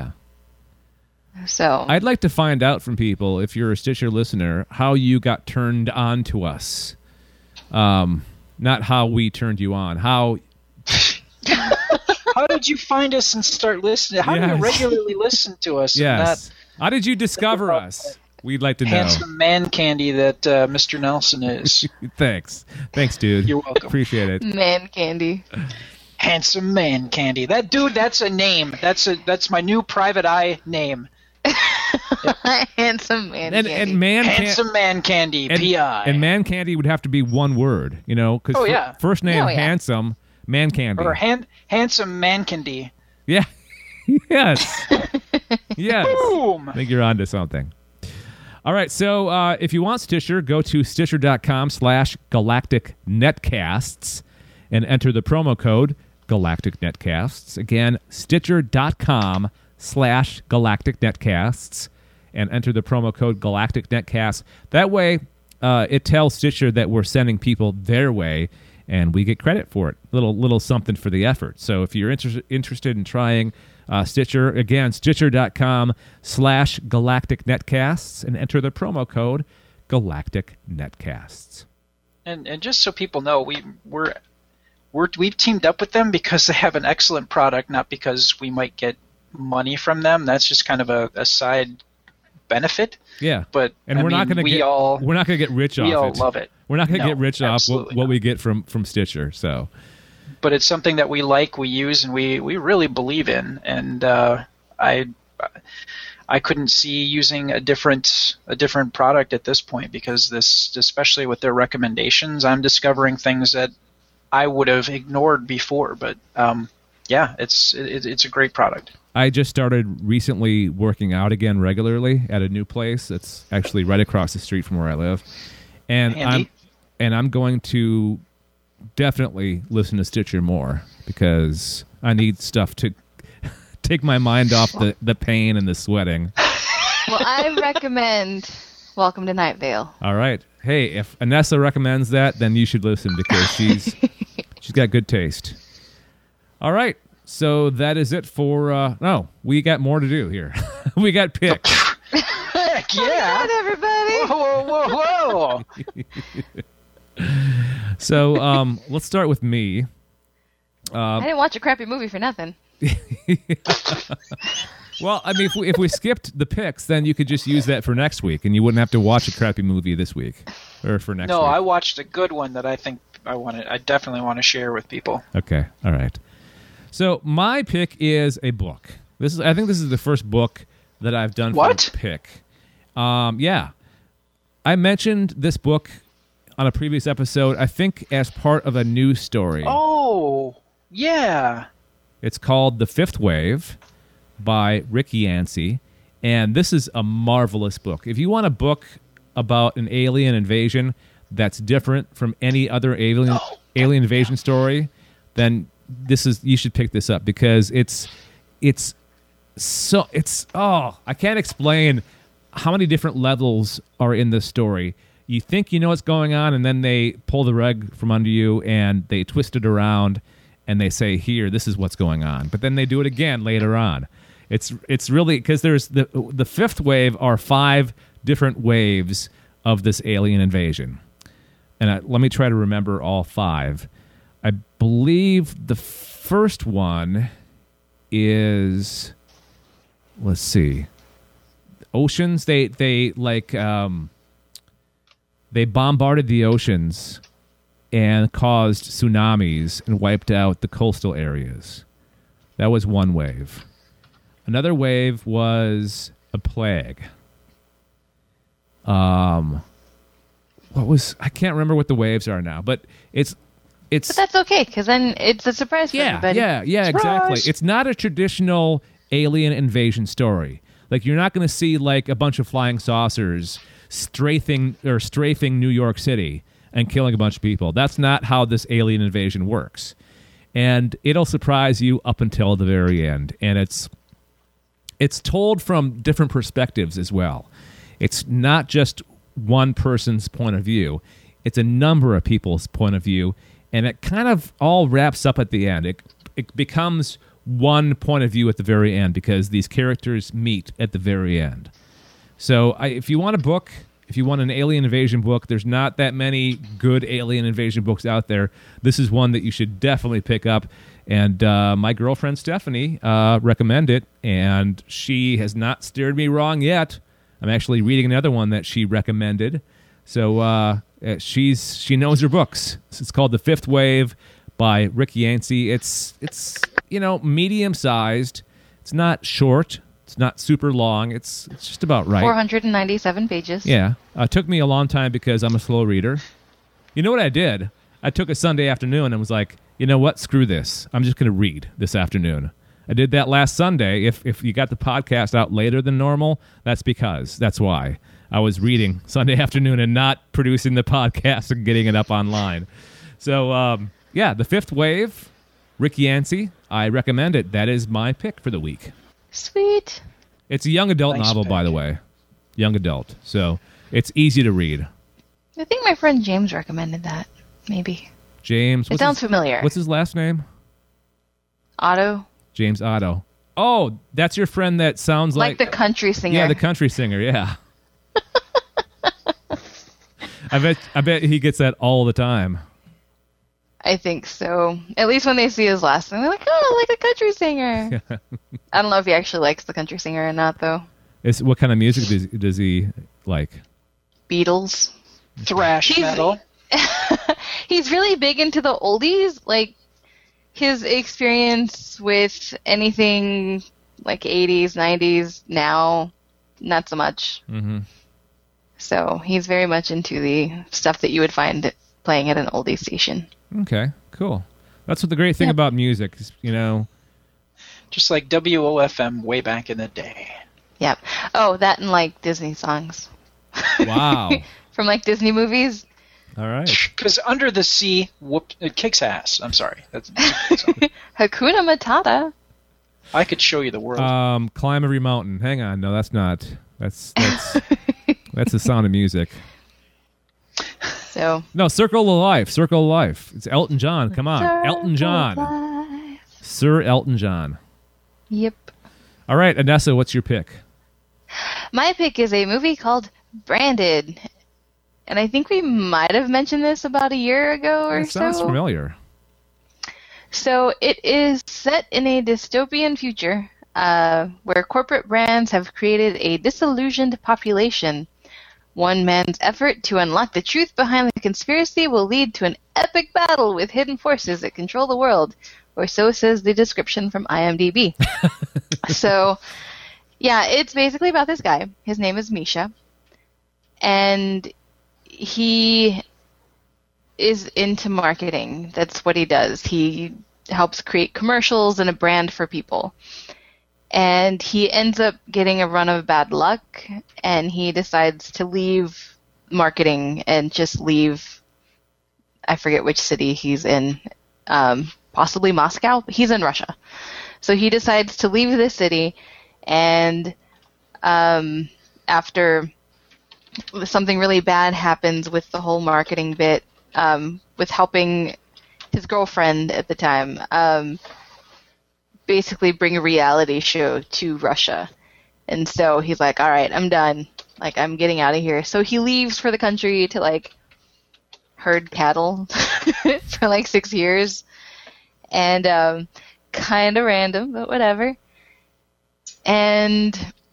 A: So
B: I'd like to find out from people, if you're a Stitcher listener, how you got turned on to us. Not how we turned you on. How
F: did you find us and start listening? How do you regularly listen to us?
B: Yes. How did you discover us? We'd like to know.
F: Handsome man candy that Mr. Nelson is.
B: Thanks, dude.
F: You're welcome.
B: Appreciate it.
A: Man candy.
F: Handsome man candy. That dude. That's a name. That's my new private eye name.
A: Handsome man candy.
F: Handsome man candy. P.I.
B: And man candy would have to be one word, because first name handsome man candy.
F: Or handsome man candy.
B: Yeah. Yes. Yes.
F: Boom.
B: I think you're onto something. All right, so if you want Stitcher, go to Stitcher.com/GalacticNetcasts and enter the promo code GalacticNetcasts. Again, Stitcher.com/GalacticNetcasts and enter the promo code GalacticNetcasts. That way, it tells Stitcher that we're sending people their way, and we get credit for it. Little something for the effort. So if you're interested in trying Stitcher, again, Stitcher.com/GalacticNetcasts and enter the promo code GalacticNetcasts.
F: And just so people know, we've teamed up with them because they have an excellent product, not because we might get money from them. That's just kind of a side benefit.
B: Yeah,
F: but
B: we're not going to get rich off it.
F: We all love it.
B: We're not going to get rich off what we get from Stitcher. So.
F: But it's something that we like, we use, and we really believe in. And I couldn't see using a different product at this point, because this, especially with their recommendations, I'm discovering things that I would have ignored before. But it's a great product.
B: I just started recently working out again regularly at a new place that's actually right across the street from where I live, and
F: Handy.
B: I'm going to definitely listen to Stitcher more, because I need stuff to take my mind off the pain and the sweating.
A: Well, I recommend Welcome to Night Vale.
B: All right. Hey, if Anessa recommends that, then you should listen, because she's got good taste. All right. So that is it for... no, we got more to do here. We got picks.
F: Heck yeah.
A: Everybody.
F: Whoa.
B: So let's start with me.
A: I didn't watch a crappy movie for nothing.
B: Well, I mean, if we skipped the picks, then you could just use that for next week, and you wouldn't have to watch a crappy movie this week or for next week.
F: No, I watched a good one that I think I definitely want to share with people.
B: Okay, all right. So my pick is a book. I think this is the first book that I've done for a pick. Yeah, I mentioned this book on a previous episode. I think as part of a news story.
F: Oh, yeah.
B: It's called The Fifth Wave by Rick Yancey, and this is a marvelous book. If you want a book about an alien invasion that's different from any other alien invasion story, then you should pick this up because I can't explain how many different levels are in this story. You think you know what's going on, and then they pull the rug from under you and they twist it around and they say, here, this is what's going on. But then they do it again later on. It's really, because there's the fifth wave are 5 different waves of this alien invasion. And let me try to remember all 5. I believe the first one is, let's see, oceans. They bombarded the oceans and caused tsunamis and wiped out the coastal areas. That was one wave. Another wave was a plague. I can't remember what the waves are now, but it's.
A: But that's okay, because then it's a surprise for everybody.
B: Yeah,
A: surprise!
B: Exactly. It's not a traditional alien invasion story. Like, you're not going to see like a bunch of flying saucers strafing New York City and killing a bunch of people. That's not how this alien invasion works. And it'll surprise you up until the very end. And it's told from different perspectives as well. It's not just one person's point of view. It's a number of people's point of view. And it kind of all wraps up at the end. It becomes one point of view at the very end because these characters meet at the very end. So if you want a book, if you want an alien invasion book, there's not that many good alien invasion books out there. This is one that you should definitely pick up. And my girlfriend Stephanie recommended it, and she has not steered me wrong yet. I'm actually reading another one that she recommended. So she knows her books. It's called The Fifth Wave by Rick Yancey. It's medium-sized. It's not short. It's not super long. It's just about right.
A: 497 pages.
B: Yeah. It took me a long time because I'm a slow reader. You know what I did? I took a Sunday afternoon and was like, you know what? Screw this. I'm just going to read this afternoon. I did that last Sunday. If you got the podcast out later than normal, that's why. I was reading Sunday afternoon and not producing the podcast and getting it up online. So, The Fifth Wave, Rick Yancey. I recommend it. That is my pick for the week.
A: Sweet.
B: It's a young adult novel,
F: pick.
B: By the way. Young adult. So it's easy to read.
A: I think my friend James recommended that, maybe.
B: James.
A: It sounds familiar.
B: What's his last name?
A: Otto.
B: James Otto. Oh, that's your friend that sounds like...
A: the country singer.
B: Yeah, the country singer, yeah. I bet he gets that all the time.
A: I think so. At least when they see his last name, they're like, oh, like the country singer. I don't know if he actually likes the country singer or not, though.
B: What kind of music does he like?
A: Beatles.
F: Thrash metal.
A: He's really big into the oldies. Like, his experience with anything like 80s, 90s, now, not so much. Mm-hmm. So he's very much into the stuff that you would find playing at an oldie station.
B: Okay, cool. That's what the great thing about music is,
F: Just like WOFM way back in the day.
A: Yep. Oh, that and like Disney songs.
B: Wow.
A: From like Disney movies.
B: All right.
F: Because Under the Sea it kicks ass. I'm sorry. That's
A: Hakuna Matata.
F: I could show you the world.
B: Climb Every Mountain. Hang on. No, that's not. That's that's the Sound of Music.
A: So.
B: No, Circle of Life. Circle of Life. It's Elton John. Come on. Elton John. Sir Elton John.
A: Yep.
B: All right, Anessa, what's your pick?
A: My pick is a movie called Branded. and I think we might have mentioned this about a year ago or so.
B: It sounds familiar.
A: So it is set in a dystopian future where corporate brands have created a disillusioned population. One man's effort to unlock the truth behind the conspiracy will lead to an epic battle with hidden forces that control the world, or so says the description from IMDb. So, yeah, it's basically about this guy. His name is Misha, and he is into marketing. That's what he does. He helps create commercials and a brand for people. And he ends up getting a run of bad luck, and he decides to leave marketing and just leave, I forget which city he's in, possibly Moscow. He's in Russia. So he decides to leave the city, and after something really bad happens with the whole marketing bit, with helping his girlfriend at the time, basically bring a reality show to Russia. And so he's like, all right, I'm done. Like, I'm getting out of here. So he leaves for the country to, like, herd cattle for, like, 6 years. And kind of random, but whatever. And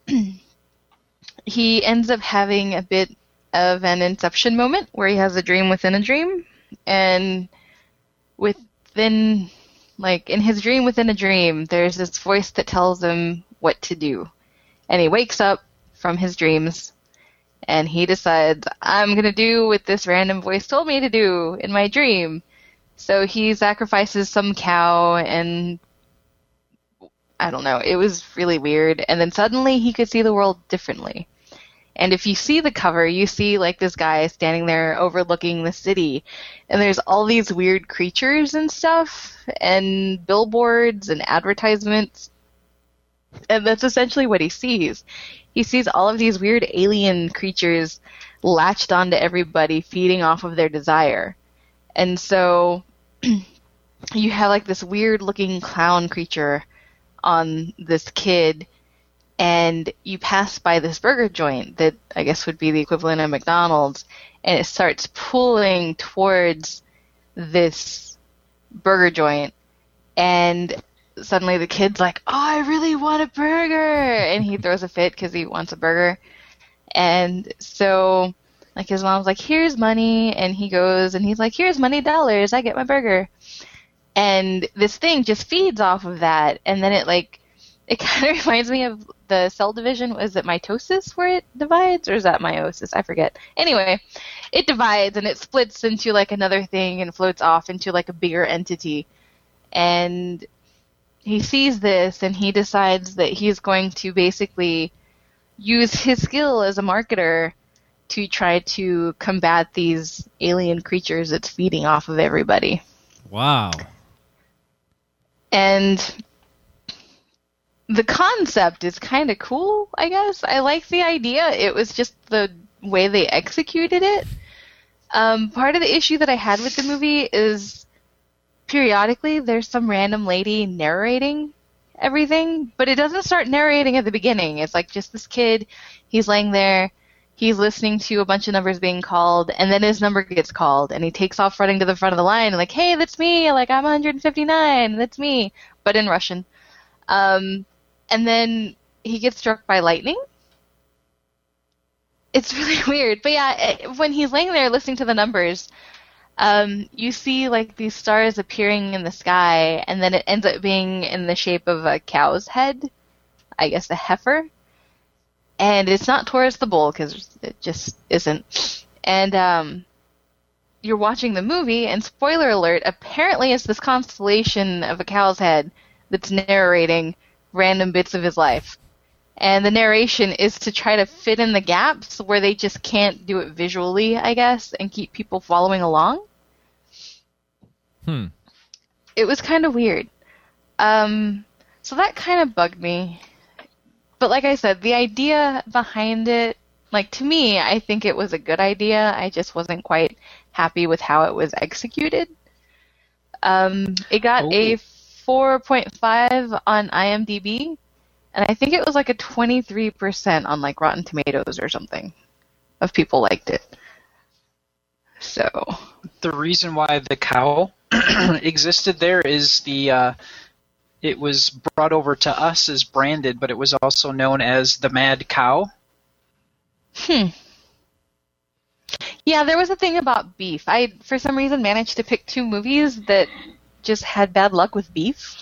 A: he ends up having a bit of an inception moment where he has a dream within a dream. And within... like, in his dream within a dream, there's this voice that tells him what to do. And he wakes up from his dreams, and he decides, I'm going to do what this random voice told me to do in my dream. So he sacrifices some cow, and I don't know, it was really weird. And then suddenly he could see the world differently. And if you see the cover, you see, like, this guy standing there overlooking the city. And there's all these weird creatures and stuff, and billboards and advertisements. And that's essentially what he sees. He sees all of these weird alien creatures latched onto everybody, feeding off of their desire. And so you have, like, this weird-looking clown creature on this kid, and you pass by this burger joint that I guess would be the equivalent of McDonald's, and it starts pulling towards this burger joint, and suddenly the kid's like, oh, I really want a burger, and he throws a fit because he wants a burger. And so, like, his mom's like, here's money, and he goes, and he's like, here's money, dollars, I get my burger. And this thing just feeds off of that, and then it kind of reminds me of the cell division. Was it mitosis where it divides, or is that meiosis? I forget. Anyway, it divides and it splits into, like, another thing and floats off into, like, a bigger entity. And he sees this, and he decides that he's going to basically use his skill as a marketer to try to combat these alien creatures that's feeding off of everybody.
B: Wow.
A: And the concept is kind of cool, I guess. I like the idea. It was just the way they executed it. Part of the issue that I had with the movie is periodically there's some random lady narrating everything, but it doesn't start narrating at the beginning. It's like just this kid, he's laying there, he's listening to a bunch of numbers being called, and then his number gets called, and he takes off running to the front of the line, and like, hey, that's me, like, I'm 159, that's me, but in Russian. And then he gets struck by lightning. It's really weird. But yeah, when he's laying there listening to the numbers, you see, like, these stars appearing in the sky, and then it ends up being in the shape of a cow's head, I guess a heifer. And it's not Taurus the bull, because it just isn't. And you're watching the movie, and spoiler alert, apparently it's this constellation of a cow's head that's narrating random bits of his life. And the narration is to try to fit in the gaps where they just can't do it visually, I guess, and keep people following along. It was kind of weird. So that kind of bugged me. But like I said, the idea behind it, like, to me, I think it was a good idea. I just wasn't quite happy with how it was executed. It got a 4.5 on IMDb, and I think it was like a 23% on, like, Rotten Tomatoes or something of people liked it. So
F: the reason why the cow existed there is it was brought over to us as branded, but it was also known as the Mad Cow.
A: Yeah, there was a thing about beef. I, for some reason, managed to pick 2 movies that just had bad luck with beef.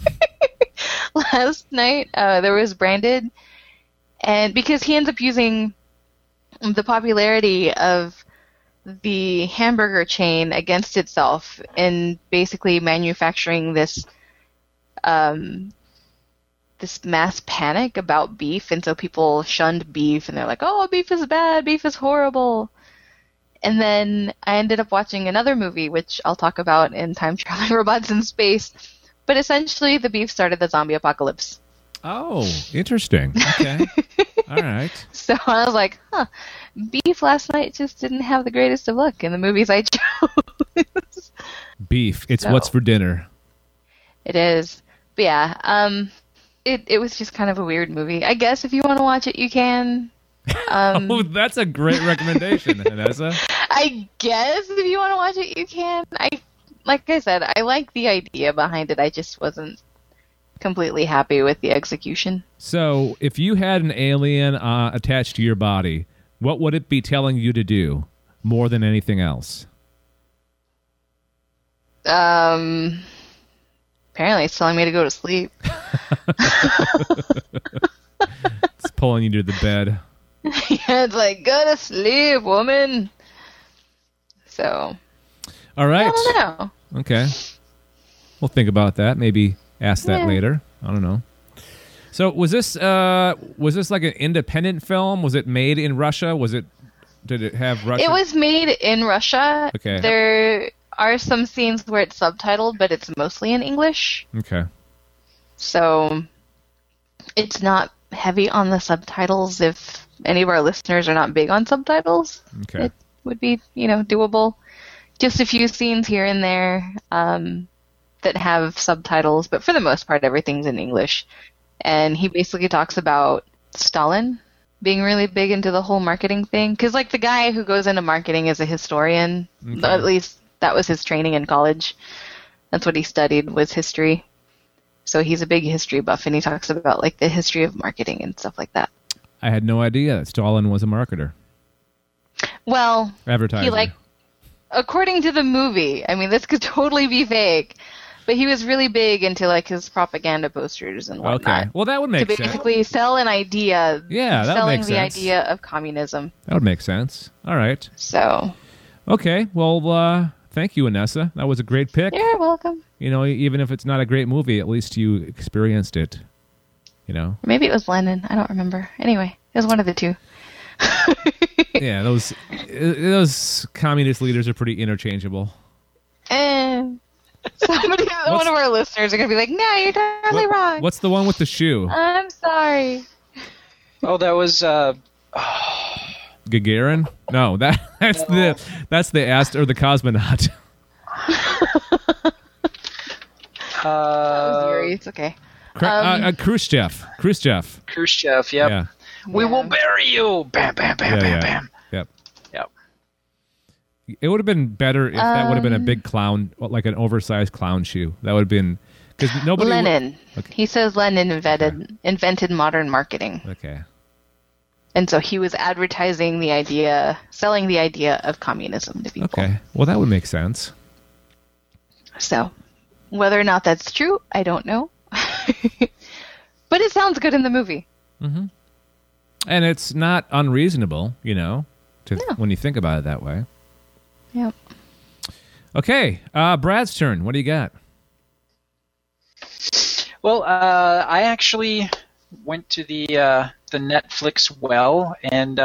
A: Last night, there was Branded, and because he ends up using the popularity of the hamburger chain against itself in basically manufacturing this this mass panic about beef, and so people shunned beef, and they're like, oh, beef is bad, beef is horrible. And then I ended up watching another movie, which I'll talk about in Time Traveling Robots in Space, but essentially the beef started the zombie apocalypse.
B: Oh, interesting. Okay. All right.
A: So I was like, beef last night just didn't have the greatest of luck in the movies I chose.
B: Beef. It's what's for dinner.
A: It is. But yeah, it was just kind of a weird movie. I guess if you want to watch it, you can.
B: Oh, that's a great recommendation, Vanessa.
A: I guess if you want to watch it, you can. Like I said, I like the idea behind it. I just wasn't completely happy with the execution.
B: So, if you had an alien attached to your body, what would it be telling you to do more than anything else?
A: Apparently it's telling me to go to sleep.
B: It's pulling you to the bed.
A: Yeah, it's like, go to sleep, woman. So.
B: All right.
A: I don't know.
B: Okay. We'll think about that. Maybe ask that later. I don't know. So was this like an independent film? Was it made in Russia? Did it have Russia?
A: It was made in Russia.
B: Okay.
A: There are some scenes where it's subtitled, but it's mostly in English.
B: Okay.
A: So it's not heavy on the subtitles if any of our listeners are not big on subtitles.
B: Okay.
A: It would be, doable. Just a few scenes here and there that have subtitles, but for the most part, everything's in English. And he basically talks about Stalin being really big into the whole marketing thing. Because, like, the guy who goes into marketing is a historian.
B: Okay.
A: At least that was his training in college. That's what he studied, was history. So he's a big history buff, and he talks about, like, the history of marketing and stuff like that.
B: I had no idea that Stalin was a marketer.
A: Well,
B: advertiser.
A: He, according to the movie, I mean, this could totally be fake, but he was really big into, like, his propaganda posters and whatnot.
B: Okay. Well, that would make sense.
A: To basically sell an idea.
B: Yeah, that would make sense.
A: Selling the idea of communism.
B: That would make sense. All right.
A: So.
B: Okay. Well, thank you, Anessa. That was a great pick.
A: You're welcome.
B: Even if it's not a great movie, at least you experienced it.
A: Maybe it was Lenin. I don't remember. Anyway, it was one of the two.
B: Yeah, those communist leaders are pretty interchangeable.
A: And one of our listeners are going to be like, no, you're totally wrong.
B: What's the one with the shoe?
A: I'm sorry.
F: Oh, that was
B: Gagarin? No, that's the the cosmonaut.
A: That was Yuri. It's okay.
B: Khrushchev.
F: Khrushchev, yep.
B: Yeah.
F: We will bury you! Bam, bam, bam, bam, bam.
B: Yep.
F: Yep.
B: It would have been better if that would have been a big clown, like an oversized clown shoe. That would have been... Because nobody...
A: Lenin.
B: Okay.
A: He says Lenin invented modern marketing.
B: Okay.
A: And so he was advertising the idea, selling the idea of communism to people.
B: Okay. Well, that would make sense.
A: So, whether or not that's true, I don't know. But it sounds good in the movie.
B: Mm-hmm. And it's not unreasonable, when you think about it that way.
A: Yep.
B: Okay. Brad's turn. What do you got?
F: Well, I actually went to the Netflix well, and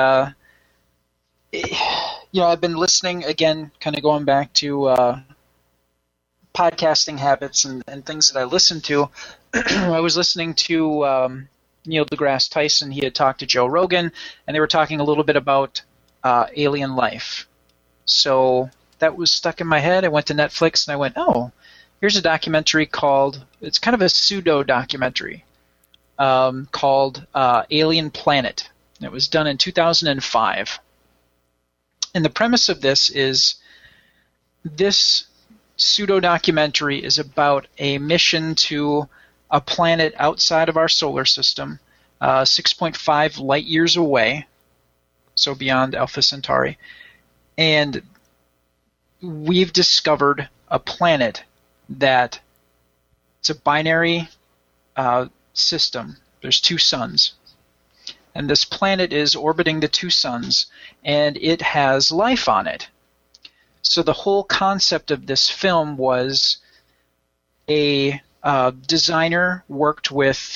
F: I've been listening again, kind of going back to podcasting habits and things that I listen to. I was listening to Neil deGrasse Tyson. He had talked to Joe Rogan, and they were talking a little bit about alien life. So that was stuck in my head. I went to Netflix, and I went, oh, here's a documentary it's kind of a pseudo-documentary called Alien Planet. It was done in 2005. And the premise of this pseudo-documentary is about a mission to a planet outside of our solar system, 6.5 light years away, so beyond Alpha Centauri. And we've discovered a planet that it's a binary system. There's two suns. And this planet is orbiting the two suns, and it has life on it. So the whole concept of this film was a designer worked with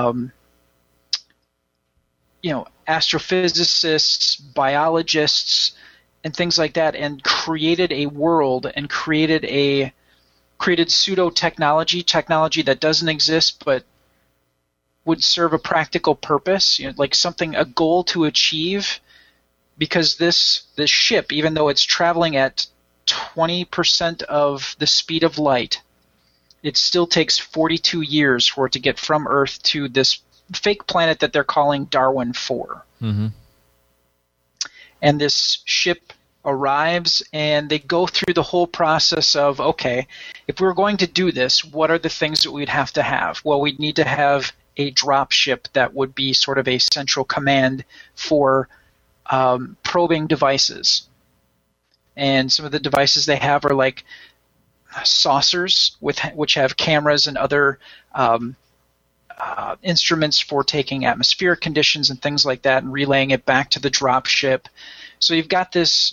F: astrophysicists, biologists, and things like that, and created a world and created pseudo-technology that doesn't exist but would serve a practical purpose, like a goal to achieve, because this ship, even though it's traveling at 20% of the speed of light, it still takes 42 years for it to get from Earth to this fake planet that they're calling Darwin 4.
B: Mm-hmm.
F: And this ship arrives, and they go through the whole process of, okay, if we were going to do this, what are the things that we'd have to have? Well, we'd need to have a drop ship that would be sort of a central command for probing devices. And some of the devices they have are like saucers, which have cameras and other instruments for taking atmospheric conditions and things like that and relaying it back to the drop ship. So you've got this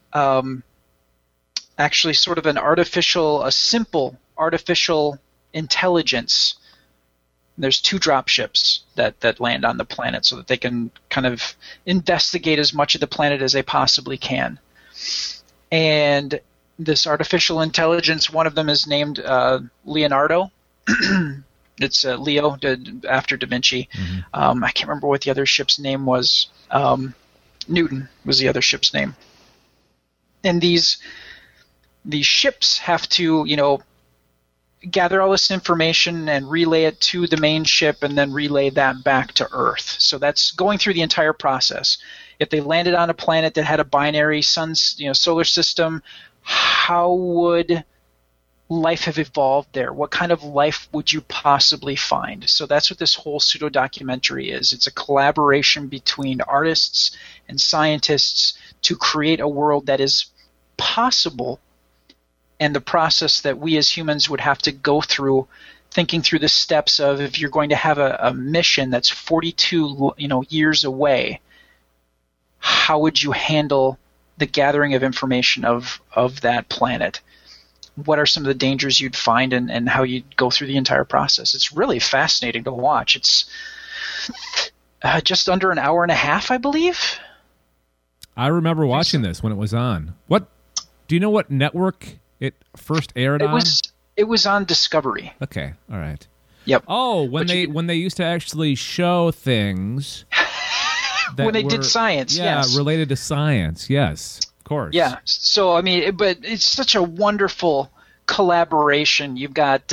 F: actually sort of a simple artificial intelligence. There's two drop ships that land on the planet so that they can kind of investigate as much of the planet as they possibly can. And this artificial intelligence, one of them is named Leonardo. It's Leo, after Da Vinci.
B: Mm-hmm.
F: I can't remember what the other ship's name was. Newton was the other ship's name. And these ships have to, gather all this information and relay it to the main ship and then relay that back to Earth. So that's going through the entire process. If they landed on a planet that had a binary solar system, how would life have evolved there? What kind of life would you possibly find? So that's what this whole pseudo-documentary is. It's a collaboration between artists and scientists to create a world that is possible, and the process that we as humans would have to go through, thinking through the steps of, if you're going to have a mission that's 42 years away, how would you handle the gathering of information of that planet? What are some of the dangers you'd find, and how you'd go through the entire process? It's really fascinating to watch. It's just under an hour and a half, I believe.
B: I remember watching this when it was on. Do you know what network it first aired on?
F: It was on Discovery.
B: Okay, all right.
F: Yep.
B: Oh, when they used to actually show things that
F: when they did science, yes.
B: Related to science, yes, of course.
F: Yeah. So but it's such a wonderful collaboration. You've got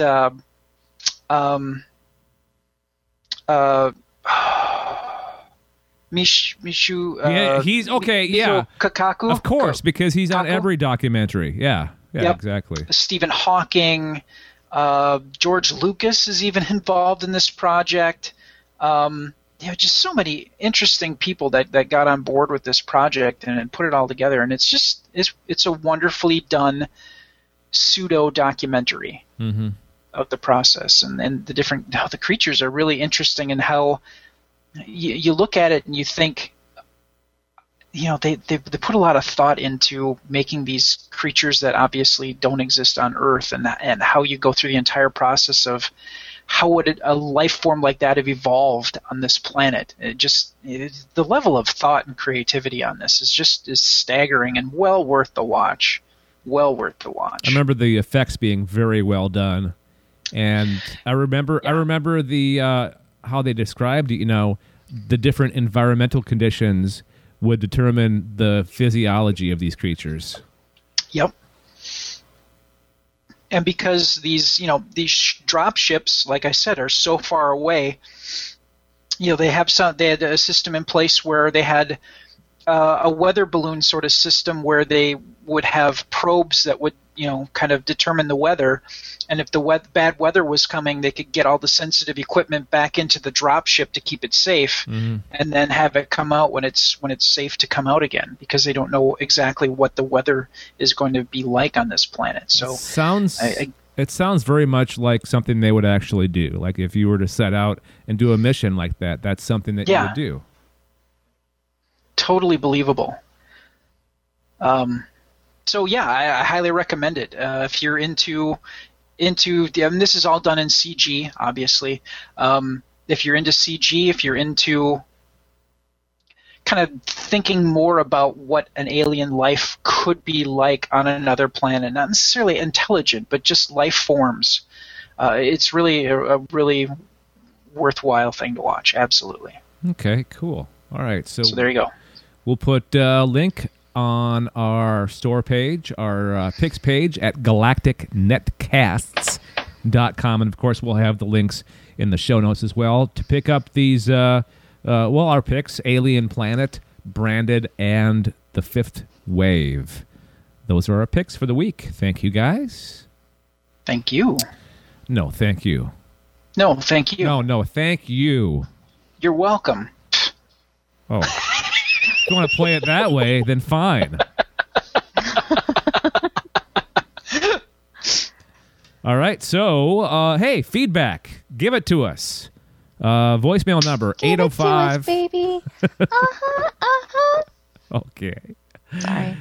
B: Mishu. He's okay.
F: Michio Kaku,
B: of course, because he's on every documentary. Yeah,
F: yep.
B: Exactly.
F: Stephen Hawking, George Lucas is even involved in this project. Just so many interesting people that got on board with this project and put it all together, and it's a wonderfully done pseudo documentary of the process, and the creatures are really interesting, and how you look at it and you think, they put a lot of thought into making these creatures that obviously don't exist on Earth, and how you go through the entire process of how would a life form like that have evolved on this planet. The level of thought and creativity on this is staggering, and well worth the watch. Well worth the watch.
B: I remember the effects being very well done, and I remember the how they described, the different environmental conditions would determine the physiology of these creatures.
F: Yep. And because these drop ships, like I said, are so far away, they had a system in place where they had a weather balloon sort of system where they would have probes that would, kind of determine the weather. And if the bad weather was coming, they could get all the sensitive equipment back into the dropship to keep it safe, and then have it come out when it's safe to come out again, because they don't know exactly what the weather is going to be like on this planet. So
B: it sounds very much like something they would actually do. Like if you were to set out and do a mission like that, that's something that you would do.
F: Totally believable. So yeah, I highly recommend it. If you're into this is all done in CG, obviously. If you're into CG, if you're into kind of thinking more about what an alien life could be like on another planet, not necessarily intelligent, but just life forms, it's really a really worthwhile thing to watch. Absolutely.
B: Okay, cool. All right, so
F: there you go.
B: We'll put a link on our store page, our picks page at galacticnetcasts.com. And, of course, we'll have the links in the show notes as well to pick up these, our picks, Alien Planet, Branded, and The Fifth Wave. Those are our picks for the week. Thank you, guys.
F: Thank you.
B: No, thank you.
F: No, thank you.
B: No, thank you.
F: You're welcome.
B: Oh. If you want to play it that way, then fine. All right, so, hey, feedback. Give it to us. Voicemail number 805.
A: Give it to us, baby.
B: Okay.
A: Sorry.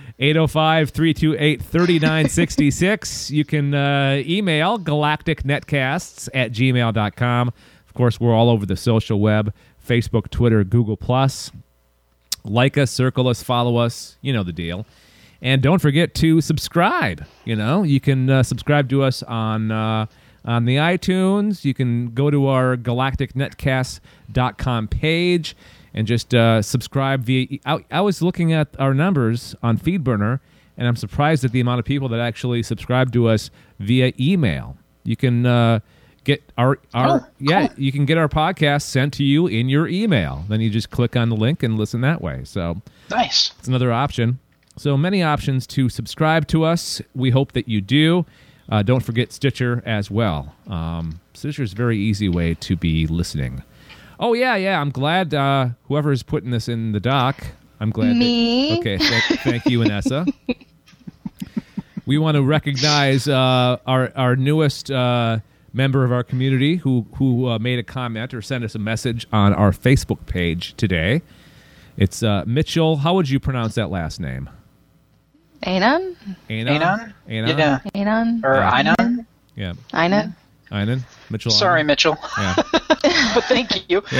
B: 805-328-3966. You can email galacticnetcasts@gmail.com. Of course, we're all over the social web, Facebook, Twitter, Google+. Like us, circle us, follow us. You know the deal. And don't forget to subscribe. You can subscribe to us on the iTunes. You can go to our galacticnetcast.com page and just subscribe via... I was looking at our numbers on FeedBurner, and I'm surprised at the amount of people that actually subscribe to us via email. You can get you can get our podcast sent to you in your email. Then you just click on the link and listen that way. So
F: nice.
B: It's another option. So many options to subscribe to us. We hope that you do. Don't forget Stitcher as well. Stitcher is a very easy way to be listening. Oh, yeah. I'm glad whoever is putting this in the doc. I'm glad.
A: Me.
B: Okay, thank you, Vanessa. We want to recognize our newest member of our community who made a comment or sent us a message on our Facebook page today. It's Mitchell. How would you pronounce that last name?
A: Anon?
F: Yeah.
A: Anon?
F: Or Einan?
B: Yeah.
A: Einan?
B: Einan? Mitchell.
F: Sorry,
B: Einan?
F: Mitchell.
B: Yeah.
F: But thank you.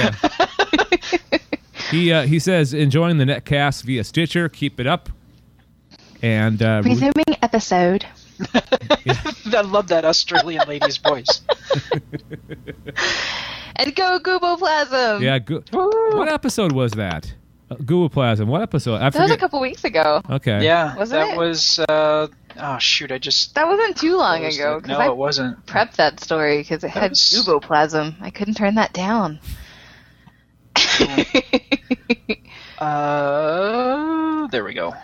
B: Yeah. He says, enjoying the netcast via Stitcher. Keep it up. And
A: resuming episode.
F: I love that Australian lady's voice.
A: And go Gooboplasm!
B: Yeah. What episode was that? Gooboplasm. What episode?
A: That was a couple weeks ago.
B: Okay.
F: Yeah.
A: Wasn't
F: that
A: it?
F: Was... That
A: wasn't too long ago.
F: No, it wasn't.
A: Prepped that story because it had Gooboplasm. I couldn't turn that down.
F: There we go.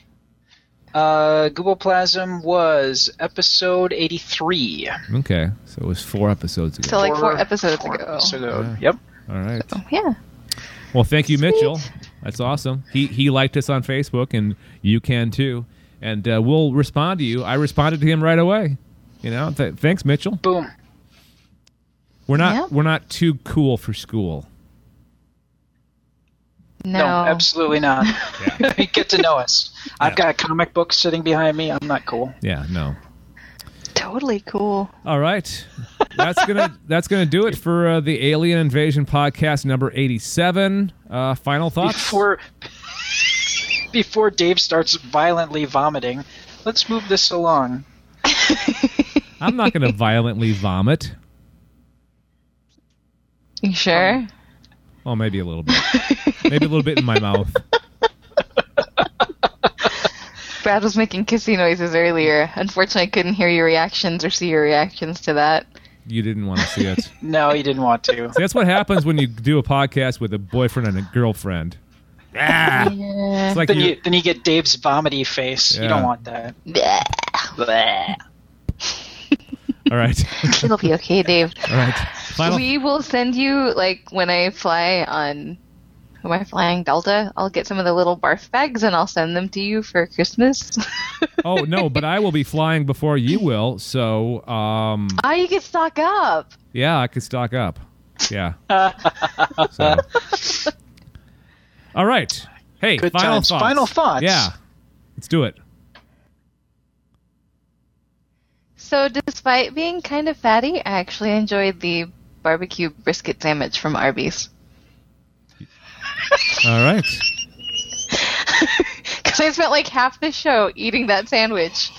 F: Gooboplasm was episode 83.
B: Okay, so it was 4 episodes ago.
A: So like 4 episodes ago.
B: Yeah.
F: Yep.
B: All right.
A: So, yeah.
B: Well, thank you,
A: Sweet.
B: Mitchell. That's awesome. He liked us on Facebook, and you can too. And we'll respond to you. I responded to him right away. Thanks, Mitchell.
F: Boom.
B: We're not too cool for school.
A: No,
F: absolutely not.
B: Yeah.
F: Get to know us. I've got a comic book sitting behind me. I'm not cool.
B: Yeah, no.
A: Totally cool.
B: All right. That's gonna do it for the Alien Invasion podcast number 87. Final thoughts?
F: Before Dave starts violently vomiting, let's move this along.
B: I'm not going to violently vomit.
A: You sure?
B: Well, maybe a little bit. Maybe a little bit in my mouth.
A: Brad was making kissy noises earlier. Unfortunately, I couldn't hear your reactions or see your reactions to that.
B: You didn't want to see it.
F: No, you didn't want to.
B: See, that's what happens when you do a podcast with a boyfriend and a girlfriend. Ah.
A: Yeah.
B: It's like
F: Then you get Dave's vomity face.
B: Yeah.
F: You don't want that.
B: All right.
A: It'll be okay, Dave.
B: All right. Final.
A: We will send you, like, when I fly on... Am I flying Delta? I'll get some of the little barf bags and I'll send them to you for Christmas.
B: Oh, no, but I will be flying before you will, so...
A: you can stock up.
B: Yeah, I could stock up. Yeah. So. All right. Hey,
F: Good
B: final
F: times.
B: thoughts.
F: Final thoughts.
B: Yeah. Let's do it.
A: So, despite being kind of fatty, I actually enjoyed the barbecue brisket sandwich from Arby's.
B: All right.
A: Because I spent like half the show eating that sandwich.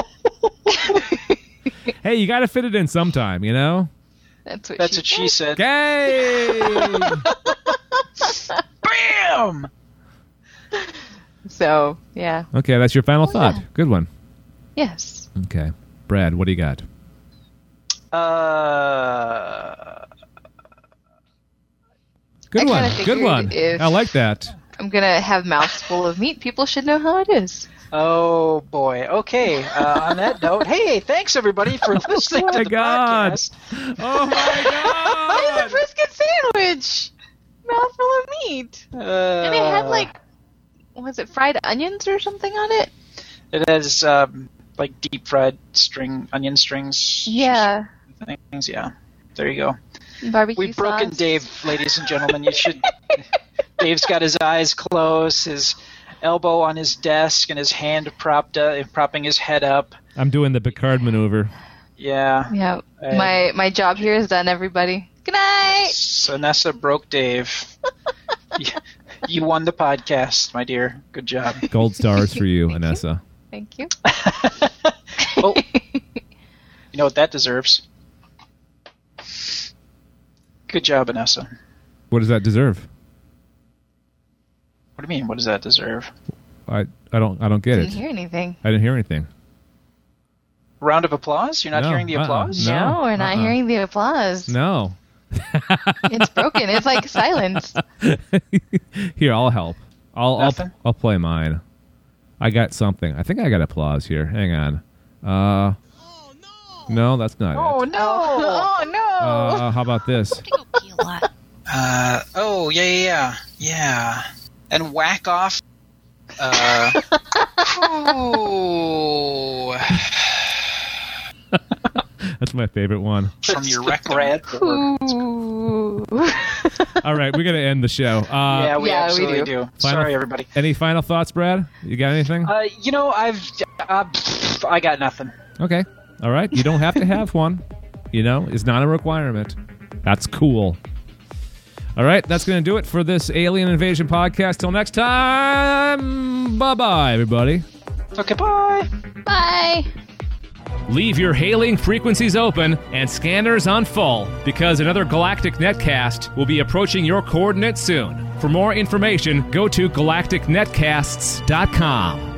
B: Hey, you got to fit it in sometime, you know?
F: That's what she said.
B: Yay!
F: Bam!
A: So, yeah.
B: Okay, that's your final thought.
A: yeah.
B: Good one.
A: Yes.
B: Okay. Brad, what do you got? Good
A: I
B: one.
A: kinda
B: Good one.
A: figured if-
B: I like that.
A: I'm going to have mouths full of meat. People should know how it is.
F: Oh boy. Okay. On that note, hey, thanks everybody for listening
B: Oh
F: to
B: my
F: the
B: God.
F: podcast.
B: Oh my
A: It's a
B: God!
A: brisket sandwich! Mouthful of meat. And it had like, was it fried onions or something on it?
F: It has like deep fried onion strings.
A: Yeah.
F: Things. Yeah. There you go.
A: Barbecue
F: We've broken
A: sauce.
F: Dave, ladies and gentlemen. You should. Dave's got his eyes closed, his elbow on his desk, and his hand propping his head up.
B: I'm doing the Picard maneuver.
F: Yeah.
A: Yeah. My job here is done, everybody. Good night!
F: So Nessa broke Dave. You won the podcast, my dear. Good job.
B: Gold stars for you, Anessa.
A: Thank you.
F: Oh, you know what that deserves? Good job, Anessa.
B: What does that deserve?
F: What do you mean? What does that deserve?
B: I don't get
A: Didn't
B: it.
A: hear anything.
B: I didn't hear anything.
F: Round of applause? You're not
B: No,
F: hearing the applause?
B: No,
A: No, we're not hearing the applause.
B: No.
A: It's broken. It's like silence.
B: Here, I'll help.
F: Nothing?
B: I'll play mine. I got something. I think I got applause here. Hang on. No, that's not
F: Oh,
B: it.
F: no!
A: Oh, no!
B: How about this?
F: Yeah. And whack off. Ooh.
B: That's my favorite one.
F: From your rectum.
A: Ooh.
B: All right, we're gonna end the show.
F: Yeah, we
A: Yeah, we
F: absolutely
A: do.
F: do. Sorry, everybody.
B: Any final thoughts, Brad? You got anything?
F: I got nothing.
B: Okay. All right. You don't have to have one. You know, it's not a requirement. That's cool. All right, that's going to do it for this Alien Invasion podcast. Till next time, bye-bye, everybody.
F: Okay, bye.
A: Bye!
B: Leave your hailing frequencies open and scanners on full, because another Galactic Netcast will be approaching your coordinates soon. For more information, go to galacticnetcasts.com.